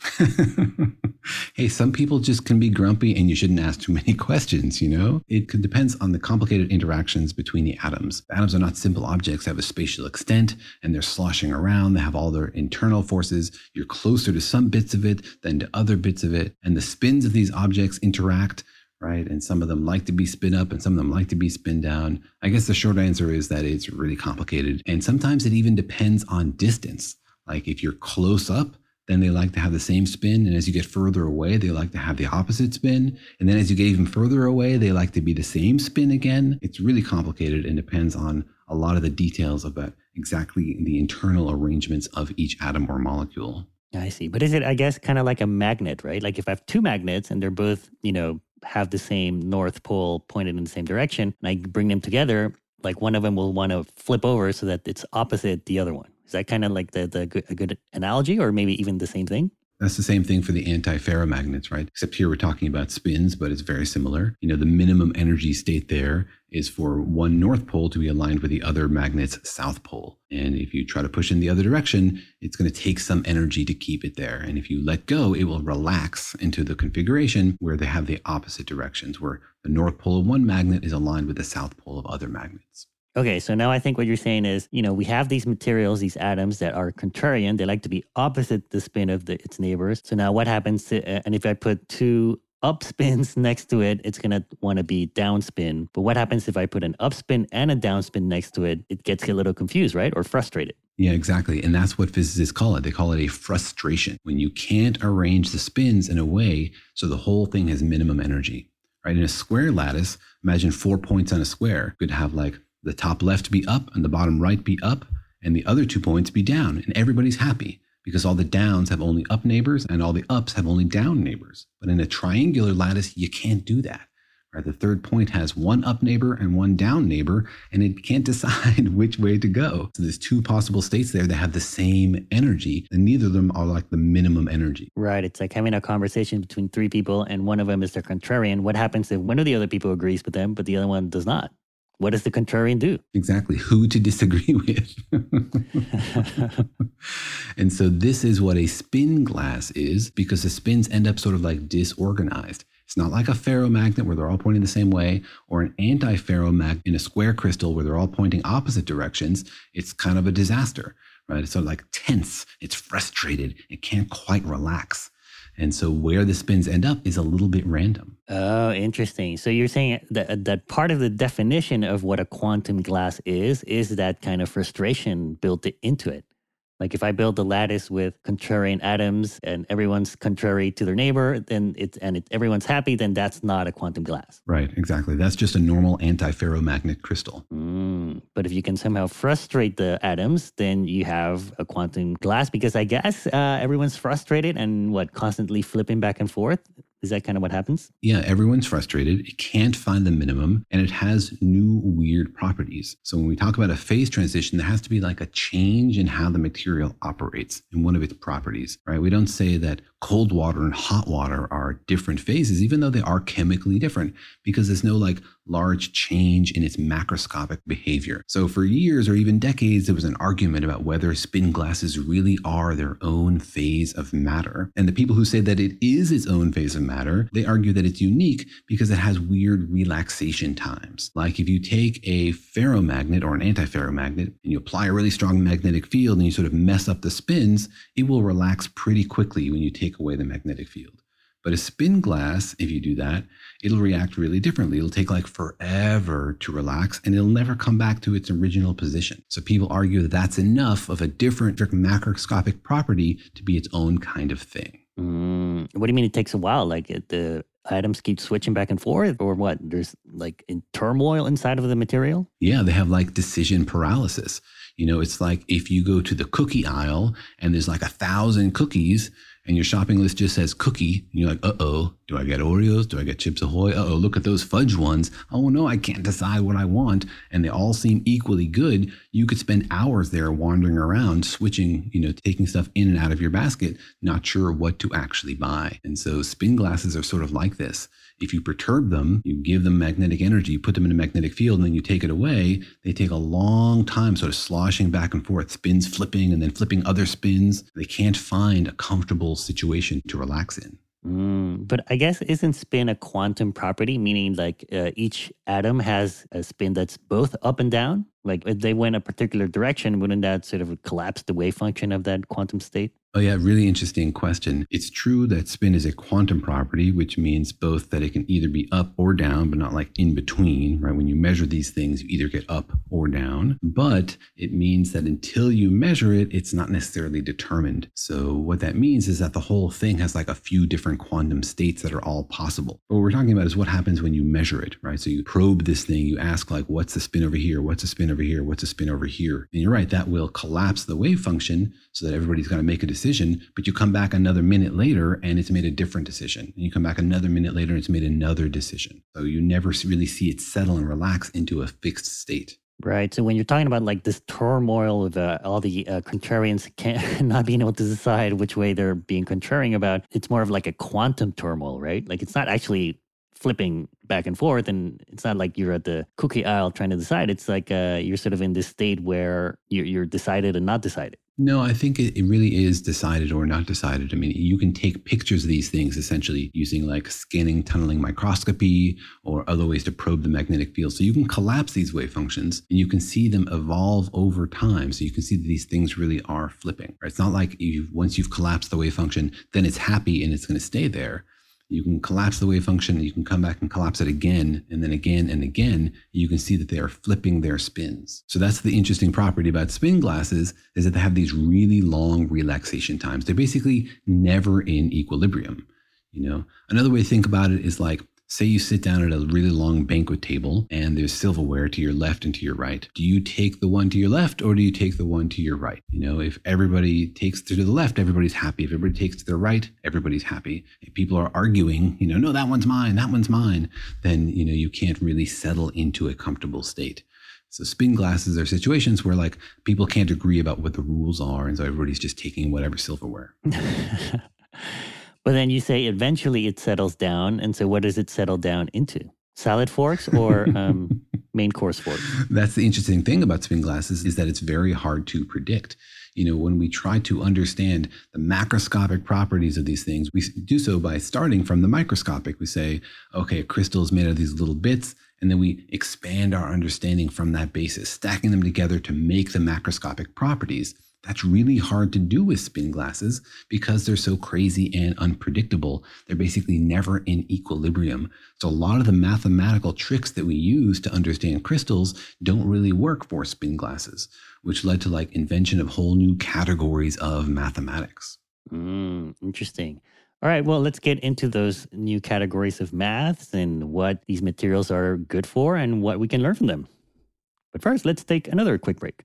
S1: Hey, some people just can be grumpy and you shouldn't ask too many questions, you know? It depends on the complicated interactions between the atoms. The atoms are not simple objects. They have a spatial extent and they're sloshing around. They have all their internal forces. You're closer to some bits of it than to other bits of it. And the spins of these objects interact, right? And some of them like to be spin up and some of them like to be spin down. I guess the short answer is that it's really complicated. And sometimes it even depends on distance. Like if you're close up, then they like to have the same spin. And as you get further away, they like to have the opposite spin. And then as you get even further away, they like to be the same spin again. It's really complicated and depends on a lot of the details about exactly the internal arrangements of each atom or molecule.
S5: I see. But is it, I guess, kind of like a magnet, right? Like if I have two magnets and they're both, have the same north pole pointed in the same direction, and I bring them together, like one of them will want to flip over so that it's opposite the other one. Is that kind of like a good analogy, or maybe even the same thing?
S1: That's the same thing for the anti-ferromagnets, right? Except here we're talking about spins, but it's very similar. The minimum energy state there is for one north pole to be aligned with the other magnet's south pole. And if you try to push in the other direction, it's going to take some energy to keep it there. And if you let go, it will relax into the configuration where they have the opposite directions, where the north pole of one magnet is aligned with the south pole of other magnets.
S5: Okay, so now I think what you're saying is, we have these materials, these atoms that are contrarian. They like to be opposite the spin of its neighbors. So now what happens, and if I put two up spins next to it, it's going to want to be down spin. But what happens if I put an up spin and a down spin next to it? It gets a little confused, right? Or frustrated.
S1: Yeah, exactly. And that's what physicists call it. They call it a frustration. When you can't arrange the spins in a way so the whole thing has minimum energy, right? In a square lattice, imagine 4 points on a square. You could have like the top left be up and the bottom right be up and the other 2 points be down, and everybody's happy because all the downs have only up neighbors and all the ups have only down neighbors. But in a triangular lattice, you can't do that. Right? The third point has one up neighbor and one down neighbor, and it can't decide which way to go. So there's two possible states there that have the same energy, and neither of them are like the minimum energy.
S5: Right. It's like having a conversation between three people, and one of them is their contrarian. What happens if one of the other people agrees with them, but the other one does not? What does the contrarian do?
S1: Exactly. Who to disagree with. And so this is what a spin glass is, because the spins end up sort of like disorganized. It's not like a ferromagnet where they're all pointing the same way, or an anti-ferromagnet in a square crystal where they're all pointing opposite directions. It's kind of a disaster, right? It's sort of like tense. It's frustrated. It can't quite relax. And so where the spins end up is a little bit random.
S5: Oh, interesting. So you're saying that part of the definition of what a quantum glass is that kind of frustration built into it. Like if I build a lattice with contrarian atoms and everyone's contrary to their neighbor, then everyone's happy, then that's not a quantum glass.
S1: Right, exactly. That's just a normal anti-ferromagnet crystal.
S5: But if you can somehow frustrate the atoms, then you have a quantum glass, because I guess everyone's frustrated and constantly flipping back and forth. Is that kind of what happens?
S1: Yeah, everyone's frustrated. It can't find the minimum, and it has new weird properties. So when we talk about a phase transition, there has to be like a change in how the material operates in one of its properties, right? We don't say that cold water and hot water are different phases, even though they are chemically different, because there's no like large change in its macroscopic behavior. So for years or even decades, there was an argument about whether spin glasses really are their own phase of matter. And the people who say that it is its own phase of matter, they argue that it's unique because it has weird relaxation times. Like if you take a ferromagnet or an antiferromagnet and you apply a really strong magnetic field and you sort of mess up the spins, it will relax pretty quickly when you take away the magnetic field. But a spin glass, if you do that, it'll react really differently. It'll take like forever to relax, and it'll never come back to its original position. So people argue that that's enough of a different macroscopic property to be its own kind of thing.
S5: What do you mean it takes a while? Like the atoms keep switching back and forth, or what? There's like turmoil inside of the material?
S1: Yeah, they have like decision paralysis. You know, it's like if you go to the cookie aisle and there's like 1,000 cookies, and your shopping list just says cookie, and you're like, uh-oh, do I get Oreos? Do I get Chips Ahoy? Uh-oh, look at those fudge ones. Oh no, I can't decide what I want. And they all seem equally good. You could spend hours there wandering around, switching, taking stuff in and out of your basket, not sure what to actually buy. And so spin glasses are sort of like this. If you perturb them, you give them magnetic energy, you put them in a magnetic field, and then you take it away, they take a long time sort of sloshing back and forth, spins flipping and then flipping other spins. They can't find a comfortable situation to relax in.
S5: But I guess isn't spin a quantum property, meaning like each atom has a spin that's both up and down? Like if they went a particular direction, wouldn't that sort of collapse the wave function of that quantum state?
S1: Oh yeah, really interesting question. It's true that spin is a quantum property, which means both that it can either be up or down, but not like in between, right? When you measure these things, you either get up or down, but it means that until you measure it, it's not necessarily determined. So what that means is that the whole thing has like a few different quantum states that are all possible. But what we're talking about is what happens when you measure it, right? So you probe this thing, you ask like, what's the spin over here? What's the spin over here? What's the spin over here? And you're right, that will collapse the wave function so that everybody's going to make a decision, but you come back another minute later and it's made a different decision. And you come back another minute later and it's made another decision. So you never really see it settle and relax into a fixed state.
S5: Right. So when you're talking about like this turmoil of all the contrarians not being able to decide which way they're being contrarian about, it's more of like a quantum turmoil, right? Like it's not actually flipping back and forth, and it's not like you're at the cookie aisle trying to decide. It's like you're sort of in this state where you're decided and not decided.
S1: No, I think it really is decided or not decided. I mean, you can take pictures of these things essentially using like scanning tunneling microscopy or other ways to probe the magnetic field. So you can collapse these wave functions and you can see them evolve over time. So you can see that these things really are flipping. Right? It's not like once you've collapsed the wave function, then it's happy and it's going to stay there. You can collapse the wave function and you can come back and collapse it again and then again and again. You can see that they are flipping their spins. So that's the interesting property about spin glasses, is that they have these really long relaxation times. They're basically never in equilibrium. Another way to think about it is like Say you sit down at a really long banquet table and there's silverware to your left and to your right. Do you take the one to your left or do you take the one to your right? If everybody takes to the left, everybody's happy. If everybody takes to the right, everybody's happy. If people are arguing, no, that one's mine, then, you can't really settle into a comfortable state. So spin glasses are situations where people can't agree about what the rules are. And so everybody's just taking whatever silverware.
S5: But then you say eventually it settles down. And so what does it settle down into? Salad forks or main course forks?
S1: That's the interesting thing about spin glasses is that it's very hard to predict. When we try to understand the macroscopic properties of these things, we do so by starting from the microscopic. We say, okay, a crystal is made of these little bits, and then we expand our understanding from that basis, stacking them together to make the macroscopic properties. That's really hard to do with spin glasses because they're so crazy and unpredictable. They're basically never in equilibrium. So a lot of the mathematical tricks that we use to understand crystals don't really work for spin glasses, which led to invention of whole new categories of mathematics.
S5: Interesting. All right, well, let's get into those new categories of maths and what these materials are good for and what we can learn from them. But first, let's take another quick break.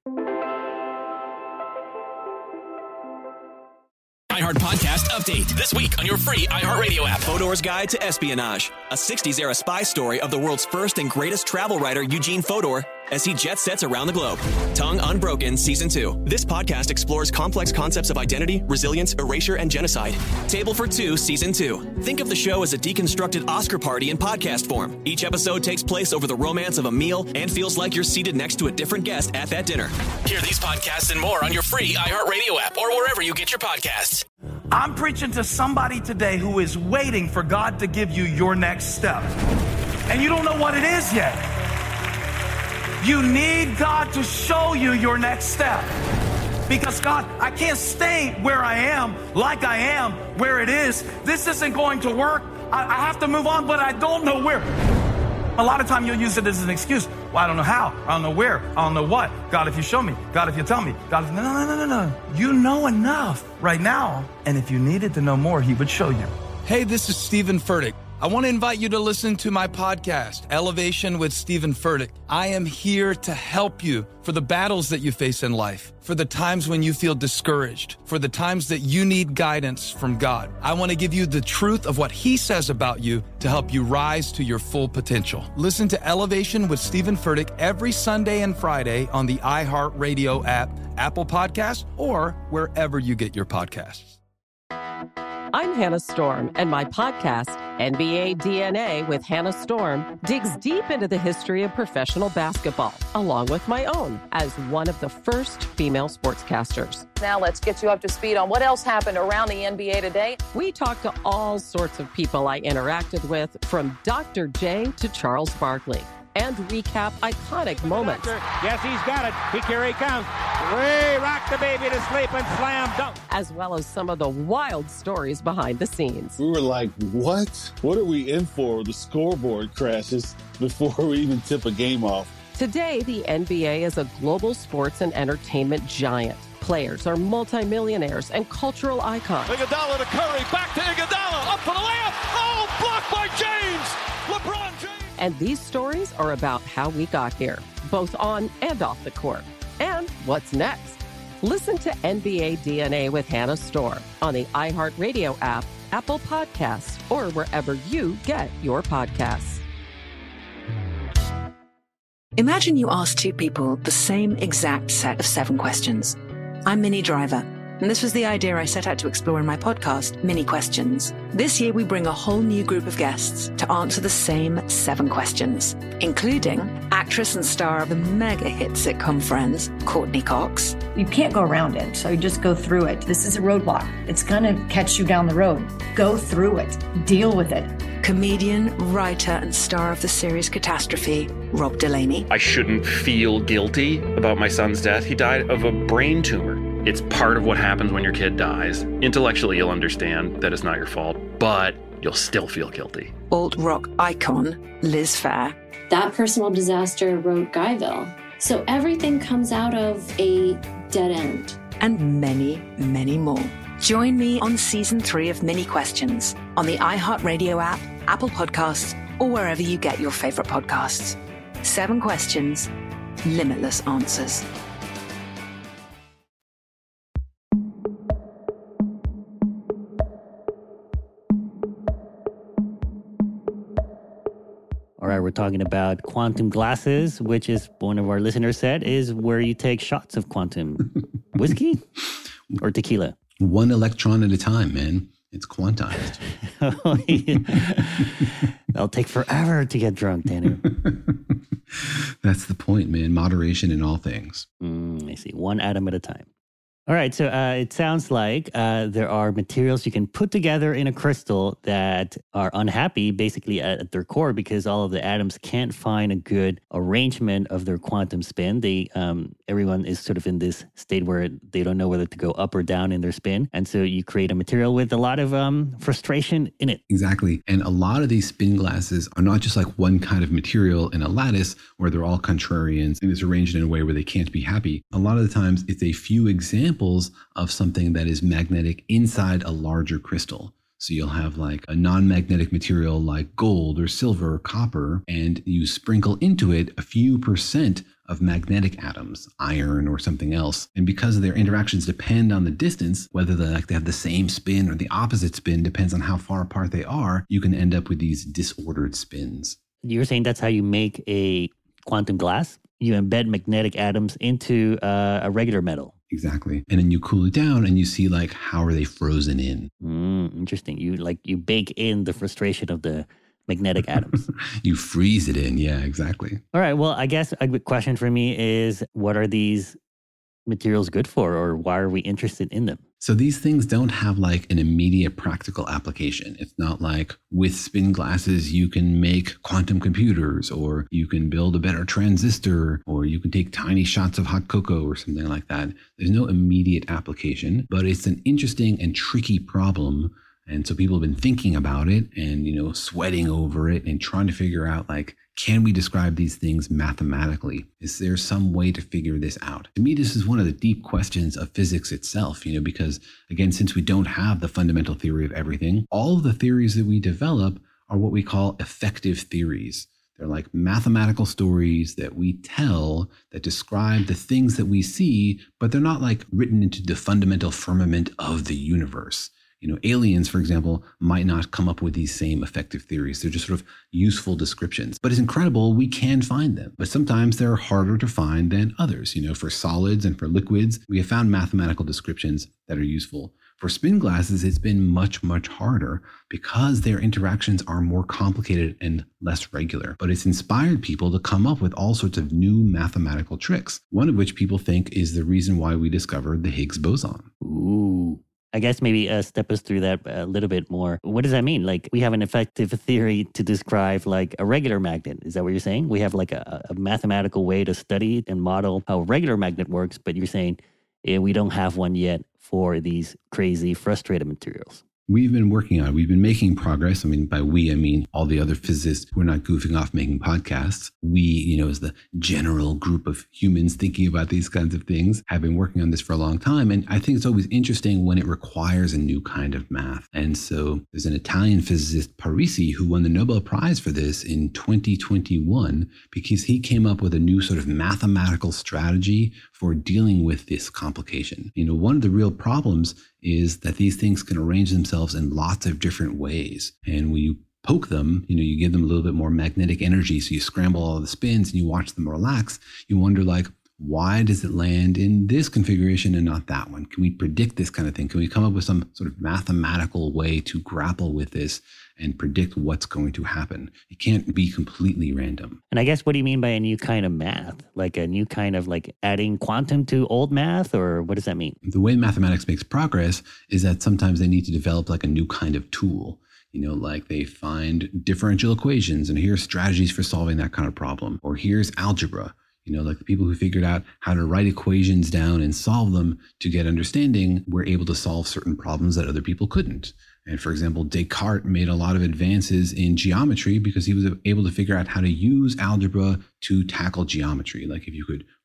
S13: iHeart Podcast Update. This week on your free iHeartRadio app.
S12: Fodor's Guide to Espionage, a 60s-era spy story of the world's first and greatest travel writer, Eugene Fodor, as he jet sets around the globe. Tongue Unbroken Season 2. This podcast explores complex concepts of identity, resilience, erasure, and genocide. Table for Two Season 2. Think of the show as a deconstructed Oscar party in podcast form. Each episode takes place over the romance of a meal and feels like you're seated next to a different guest at that dinner.
S13: Hear these podcasts and more on your free iHeartRadio app or wherever you get your podcasts.
S14: I'm preaching to somebody today who is waiting for God to give you your next step. And you don't know what it is yet. You need God to show you your next step. Because God, I can't stay where I am, like I am, where it is. This isn't going to work. I have to move on, but I don't know where. A lot of time you'll use it as an excuse. Well, I don't know how. I don't know where. I don't know what. God, if you show me. God, if you tell me. God, no. You know enough right now. And if you needed to know more, he would show you.
S15: Hey, this is Stephen Furtick. I want to invite you to listen to my podcast, Elevation with Stephen Furtick. I am here to help you for the battles that you face in life, for the times when you feel discouraged, for the times that you need guidance from God. I want to give you the truth of what he says about you to help you rise to your full potential. Listen to Elevation with Stephen Furtick every Sunday and Friday on the iHeartRadio app, Apple Podcasts, or wherever you get your podcasts.
S16: I'm Hannah Storm, and my podcast, NBA DNA with Hannah Storm, digs deep into the history of professional basketball, along with my own, as one of the first female sportscasters.
S17: Now let's get you up to speed on what else happened around the NBA today.
S16: We talked to all sorts of people I interacted with, from Dr. J to Charles Barkley, and recap iconic moments.
S18: Yes, he's got it. Here he comes. Way rock the baby to sleep and slam dunk.
S16: As well as some of the wild stories behind the scenes.
S19: We were like, what? What are we in for? The scoreboard crashes before we even tip a game off.
S16: Today, the NBA is a global sports and entertainment giant. Players are multimillionaires and cultural icons.
S18: Iguodala to Curry, back to Iguodala, up for the layup. Oh, blocked by James. LeBron James.
S16: And these stories are about how we got here, both on and off the court. And what's next? Listen to NBA DNA with Hannah Storm on the iHeartRadio app, Apple Podcasts, or wherever you get your podcasts.
S20: Imagine you ask two people the same exact set of 7 questions. I'm Minnie Driver, and this was the idea I set out to explore in my podcast, Mini Questions. This year, we bring a whole new group of guests to answer the same 7 questions, including actress and star of the mega hit sitcom Friends, Courtney Cox.
S21: You can't go around it, so you just go through it. This is a roadblock. It's going to catch you down the road. Go through it. Deal with it.
S20: Comedian, writer, and star of the series Catastrophe, Rob Delaney.
S22: I shouldn't feel guilty about my son's death. He died of a brain tumor. It's part of what happens when your kid dies. Intellectually, you'll understand that it's not your fault, but you'll still feel guilty.
S20: Alt-rock icon, Liz Phair.
S23: That personal disaster wrote Guyville. So everything comes out of a dead end.
S20: And many, many more. Join me on Season 3 of Mini Questions on the iHeartRadio app, Apple Podcasts, or wherever you get your favorite podcasts. 7 Questions, Limitless Answers.
S5: All right, we're talking about quantum glasses, which is one of our listeners said is where you take shots of quantum whiskey or tequila.
S1: 1 electron at a time, man. It's quantized.
S5: That'll take forever to get drunk, Tanner.
S1: That's the point, man. Moderation in all things.
S5: I see. 1 atom at a time. All right. So it sounds like there are materials you can put together in a crystal that are unhappy basically at their core because all of the atoms can't find a good arrangement of their quantum spin. Everyone is sort of in this state where they don't know whether to go up or down in their spin. And so you create a material with a lot of frustration in it.
S1: Exactly. And a lot of these spin glasses are not just like one kind of material in a lattice where they're all contrarians and it's arranged in a way where they can't be happy. A lot of the times it's a few examples of something that is magnetic inside a larger crystal. So you'll have like a non-magnetic material like gold or silver or copper, and you sprinkle into it a few % of magnetic atoms, iron or something else. And because their interactions depend on the distance, whether they have the same spin or the opposite spin, depends on how far apart they are, you can end up with these disordered spins.
S5: You're saying that's how you make a quantum glass? You embed magnetic atoms into a regular metal.
S1: Exactly. And then you cool it down and you see like, how are they frozen in?
S5: Interesting. You bake in the frustration of the magnetic atoms.
S1: You freeze it in. Yeah, exactly.
S5: All right. Well, I guess a good question for me is, what are these materials good for, or why are we interested in them?
S1: So these things don't have like an immediate practical application. It's not like with spin glasses, you can make quantum computers, or you can build a better transistor, or you can take tiny shots of hot cocoa or something like that. There's no immediate application, but it's an interesting and tricky problem. And so people have been thinking about it and, sweating over it and trying to figure out like, can we describe these things mathematically? Is there some way to figure this out? To me, this is one of the deep questions of physics itself, because again, since we don't have the fundamental theory of everything, all of the theories that we develop are what we call effective theories. They're like mathematical stories that we tell that describe the things that we see, but they're not like written into the fundamental firmament of the universe. Aliens, for example, might not come up with these same effective theories. They're just sort of useful descriptions. But it's incredible we can find them. But sometimes they're harder to find than others. For solids and for liquids, we have found mathematical descriptions that are useful. For spin glasses, it's been much, much harder because their interactions are more complicated and less regular. But it's inspired people to come up with all sorts of new mathematical tricks, one of which people think is the reason why we discovered the Higgs boson.
S5: Ooh. I guess maybe step us through that a little bit more. What does that mean? Like, we have an effective theory to describe like a regular magnet. Is that what you're saying? We have like a mathematical way to study and model how a regular magnet works, but you're saying we don't have one yet for these crazy frustrated materials.
S1: We've been working on it. We've been making progress. By we, I mean all the other physicists who are not goofing off making podcasts. We, as the general group of humans thinking about these kinds of things, have been working on this for a long time. And I think it's always interesting when it requires a new kind of math. And so there's an Italian physicist, Parisi, who won the Nobel Prize for this in 2021 because he came up with a new sort of mathematical strategy for dealing with this complication. One of the real problems is that these things can arrange themselves in lots of different ways. And when you poke them, you give them a little bit more magnetic energy. So you scramble all the spins and you watch them relax. You wonder like, why does it land in this configuration and not that one? Can we predict this kind of thing? Can we come up with some sort of mathematical way to grapple with this and predict what's going to happen? It can't be completely random.
S5: And I guess, what do you mean by a new kind of math? Like a new kind of like adding quantum to old math, or what does that mean?
S1: The way mathematics makes progress is that sometimes they need to develop like a new kind of tool. Like they find differential equations and here's strategies for solving that kind of problem. Or here's algebra. Like the people who figured out how to write equations down and solve them to get understanding were able to solve certain problems that other people couldn't. And for example, Descartes made a lot of advances in geometry because he was able to figure out how to use algebra to tackle geometry. Like if you could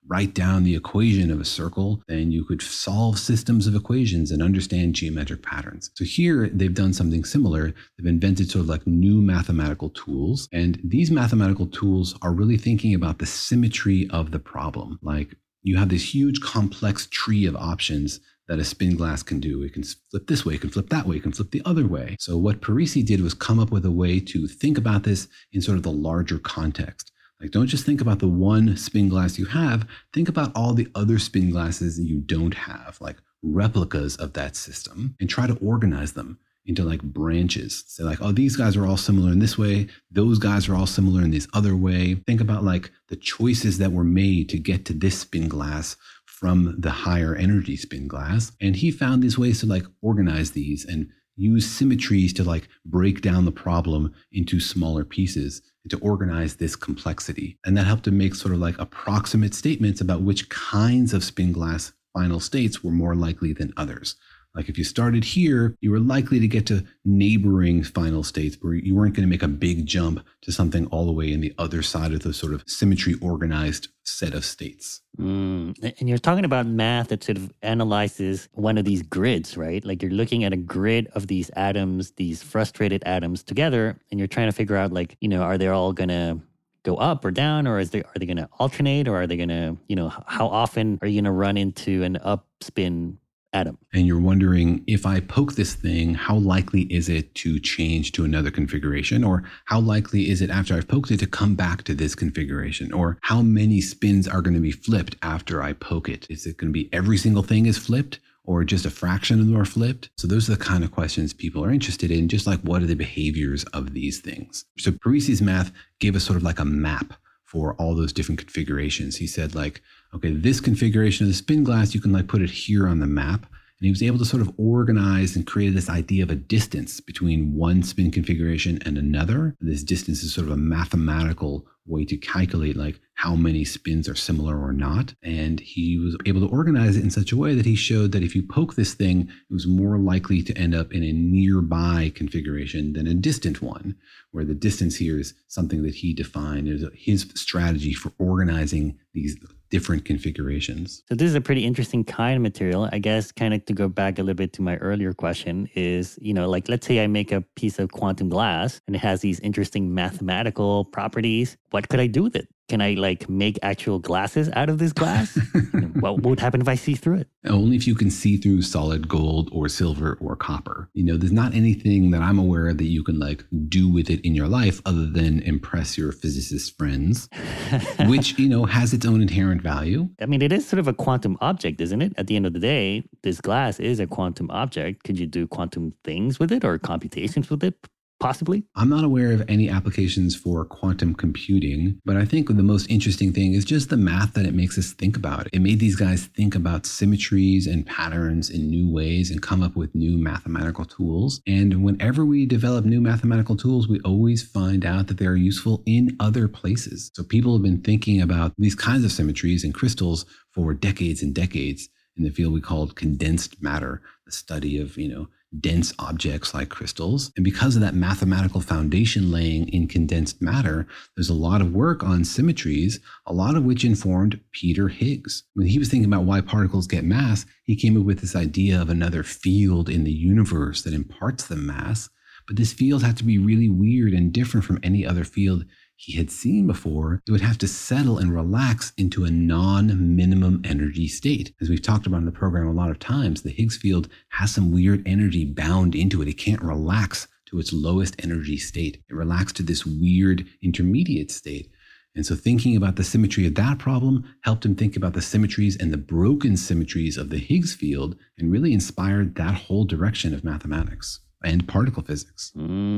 S1: write down the equation of a circle, then you could solve systems of equations and understand geometric patterns. So here they've done something similar. They've invented sort of like new mathematical tools. And these mathematical tools are really thinking about the symmetry of the problem. Like you have this huge complex tree of options that a spin glass can do. It can flip this way, it can flip that way, it can flip the other way. So what Parisi did was come up with a way to think about this in sort of the larger context. Like, don't just think about the one spin glass you have, think about all the other spin glasses that you don't have, like replicas of that system, and try to organize them into like branches. Say like, oh, these guys are all similar in this way, those guys are all similar in this other way. Think about like the choices that were made to get to this spin glass from the higher energy spin glass. And he found these ways to like organize these and use symmetries to like break down the problem into smaller pieces and to organize this complexity. And that helped to make sort of like approximate statements about which kinds of spin glass final states were more likely than others. Like if you started here, you were likely to get to neighboring final states, where you weren't going to make a big jump to something all the way in the other side of the sort of symmetry organized set of states.
S5: And you're talking about math that sort of analyzes one of these grids, right? Like you're looking at a grid of these atoms, these frustrated atoms together, and you're trying to figure out like, you know, are they all going to go up or down, or are they going to alternate, or are they going to, you know, how often are you going to run into an up spin atom?
S1: And you're wondering, if I poke this thing, how likely is it to change to another configuration? Or how likely is it after I've poked it to come back to this configuration? Or how many spins are going to be flipped after I poke it? Is it going to be every single thing is flipped, or just a fraction of them are flipped? So those are the kind of questions people are interested in, just like what are the behaviors of these things? So Parisi's math gave us sort of like a map for all those different configurations. He said like, okay, this configuration of the spin glass, you can like put it here on the map. And he was able to sort of organize and create this idea of a distance between one spin configuration and another. This distance is sort of a mathematical way to calculate like how many spins are similar or not. And he was able to organize it in such a way that he showed that if you poke this thing, it was more likely to end up in a nearby configuration than a distant one, where the distance here is something that he defined as his strategy for organizing these different configurations.
S5: So this is a pretty interesting kind of material. I guess kind of to go back a little bit to my earlier question is, you know, like let's say I make a piece of quantum glass and it has these interesting mathematical properties. What could I do with it? Can I like make actual glasses out of this glass? What would happen if I see through it?
S1: Only if you can see through solid gold or silver or copper. You know, there's not anything that I'm aware of that you can like do with it in your life other than impress your physicist friends, which, you know, has its own inherent value.
S5: I mean, it is sort of a quantum object, isn't it? At the end of the day, this glass is a quantum object. Could you do quantum things with it or computations with it? Possibly.
S1: I'm not aware of any applications for quantum computing, but I think the most interesting thing is just the math that it makes us think about. It made these guys think about symmetries and patterns in new ways and come up with new mathematical tools. And whenever we develop new mathematical tools, we always find out that they are useful in other places. So people have been thinking about these kinds of symmetries and crystals for decades and decades in the field we called condensed matter, the study of, you know, dense objects like crystals. And because of that mathematical foundation laying in condensed matter, there's a lot of work on symmetries, a lot of which informed Peter Higgs. When he was thinking about why particles get mass, he came up with this idea of another field in the universe that imparts them mass. But this field had to be really weird and different from any other field he had seen before. It would have to settle and relax into a non-minimum energy state. As we've talked about in the program a lot of times, the Higgs field has some weird energy bound into it. It can't relax to its lowest energy state. It relaxed to this weird intermediate state. And so thinking about the symmetry of that problem helped him think about the symmetries and the broken symmetries of the Higgs field, and really inspired that whole direction of mathematics and particle physics.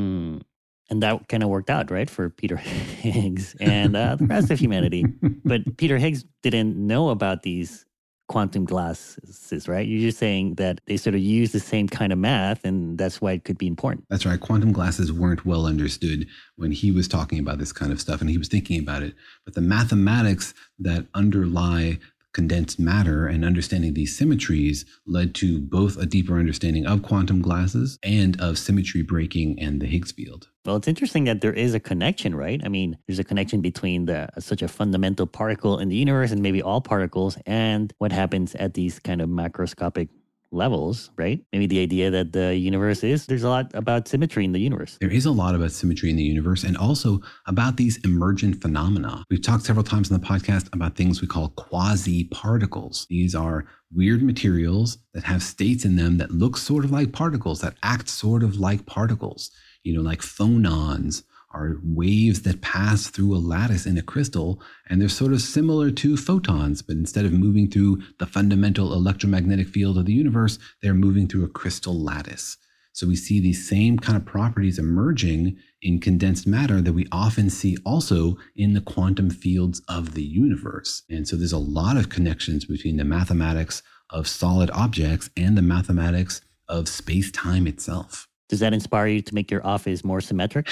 S5: And that kind of worked out, right, for Peter Higgs and the rest of humanity. But Peter Higgs didn't know about these quantum glasses, right? You're just saying that they sort of use the same kind of math, and that's why it could be important.
S1: That's right. Quantum glasses weren't well understood when he was talking about this kind of stuff, and he was thinking about it. But the mathematics that underlie condensed matter and understanding these symmetries led to both a deeper understanding of quantum glasses and of symmetry breaking and the Higgs field.
S5: Well, it's interesting that there is a connection, right? I mean, there's a connection between such a fundamental particle in the universe and maybe all particles and what happens at these kind of macroscopic levels, right? Maybe the idea that the universe there's a lot about symmetry in the universe.
S1: There is a lot about symmetry in the universe and also about these emergent phenomena. We've talked several times on the podcast about things we call quasi-particles. These are weird materials that have states in them that look sort of like particles, that act sort of like particles. Like phonons are waves that pass through a lattice in a crystal, and they're sort of similar to photons, but instead of moving through the fundamental electromagnetic field of the universe, they're moving through a crystal lattice. So we see these same kind of properties emerging in condensed matter that we often see also in the quantum fields of the universe. And so there's a lot of connections between the mathematics of solid objects and the mathematics of space-time itself.
S5: Does that inspire you to make your office more symmetric?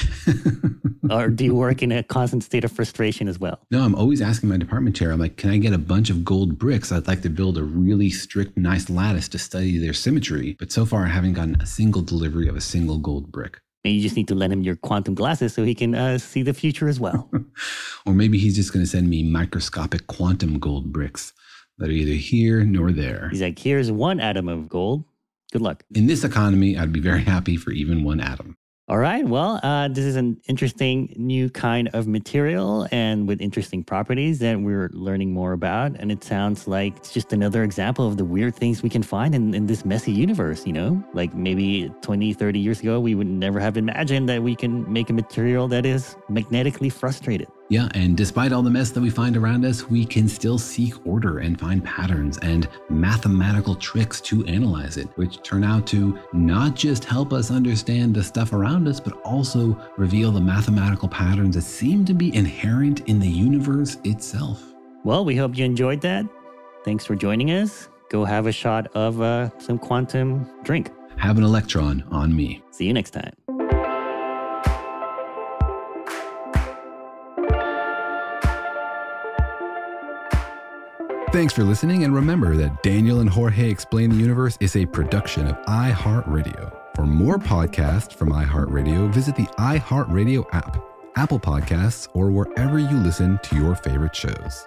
S5: Or do you work in a constant state of frustration as well?
S1: No, I'm always asking my department chair, I'm like, can I get a bunch of gold bricks? I'd like to build a really strict, nice lattice to study their symmetry. But so far, I haven't gotten a single delivery of a single gold brick.
S5: Maybe you just need to lend him your quantum glasses so he can see the future as well.
S1: Or maybe he's just going to send me microscopic quantum gold bricks that are either here nor there.
S5: He's like, here's one atom of gold. Good luck.
S1: In this economy, I'd be very happy for even one atom.
S5: All right. Well, this is an interesting new kind of material and with interesting properties that we're learning more about. And it sounds like it's just another example of the weird things we can find in this messy universe, Like maybe 20, 30 years ago, we would never have imagined that we can make a material that is magnetically frustrated.
S1: Yeah, and despite all the mess that we find around us, we can still seek order and find patterns and mathematical tricks to analyze it, which turn out to not just help us understand the stuff around us, but also reveal the mathematical patterns that seem to be inherent in the universe itself.
S5: Well, we hope you enjoyed that. Thanks for joining us. Go have a shot of some quantum drink.
S1: Have an electron on me.
S5: See you next time.
S1: Thanks for listening, and remember that Daniel and Jorge Explain the Universe is a production of iHeartRadio. For more podcasts from iHeartRadio, visit the iHeartRadio app, Apple Podcasts, or wherever you listen to your favorite shows.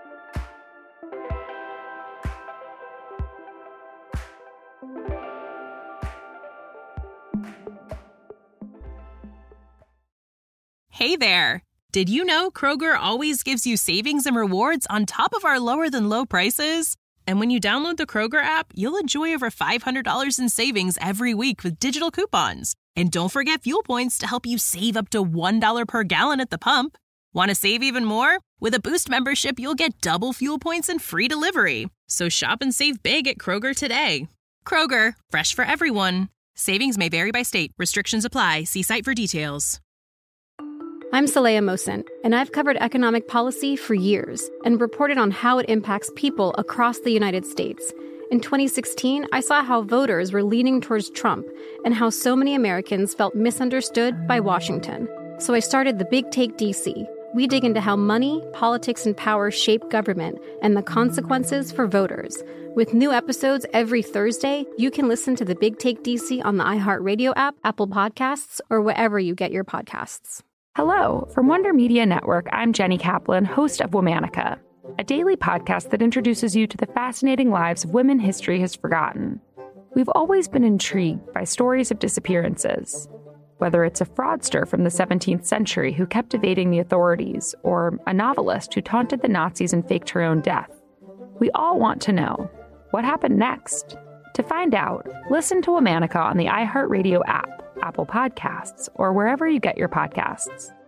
S2: Hey there. Did you know Kroger always gives you savings and rewards on top of our lower than low prices? And when you download the Kroger app, you'll enjoy over $500 in savings every week with digital coupons. And don't forget fuel points to help you save up to $1 per gallon at the pump. Want to save even more? With a Boost membership, you'll get double fuel points and free delivery. So shop and save big at Kroger today. Kroger, fresh for everyone. Savings may vary by state. Restrictions apply. See site for details.
S3: I'm Saleha Mohsen, and I've covered economic policy for years and reported on how it impacts people across the United States. In 2016, I saw how voters were leaning towards Trump and how so many Americans felt misunderstood by Washington. So I started The Big Take DC. We dig into how money, politics, and power shape government and the consequences for voters. With new episodes every Thursday, you can listen to The Big Take DC on the iHeartRadio app, Apple Podcasts, or wherever you get your podcasts.
S4: Hello, from Wonder Media Network, I'm Jenny Kaplan, host of Womanica, a daily podcast that introduces you to the fascinating lives of women history has forgotten. We've always been intrigued by stories of disappearances, whether it's a fraudster from the 17th century who kept evading the authorities, or a novelist who taunted the Nazis and faked her own death. We all want to know, what happened next? To find out, listen to Womanica on the iHeartRadio app, Apple Podcasts, or wherever you get your podcasts.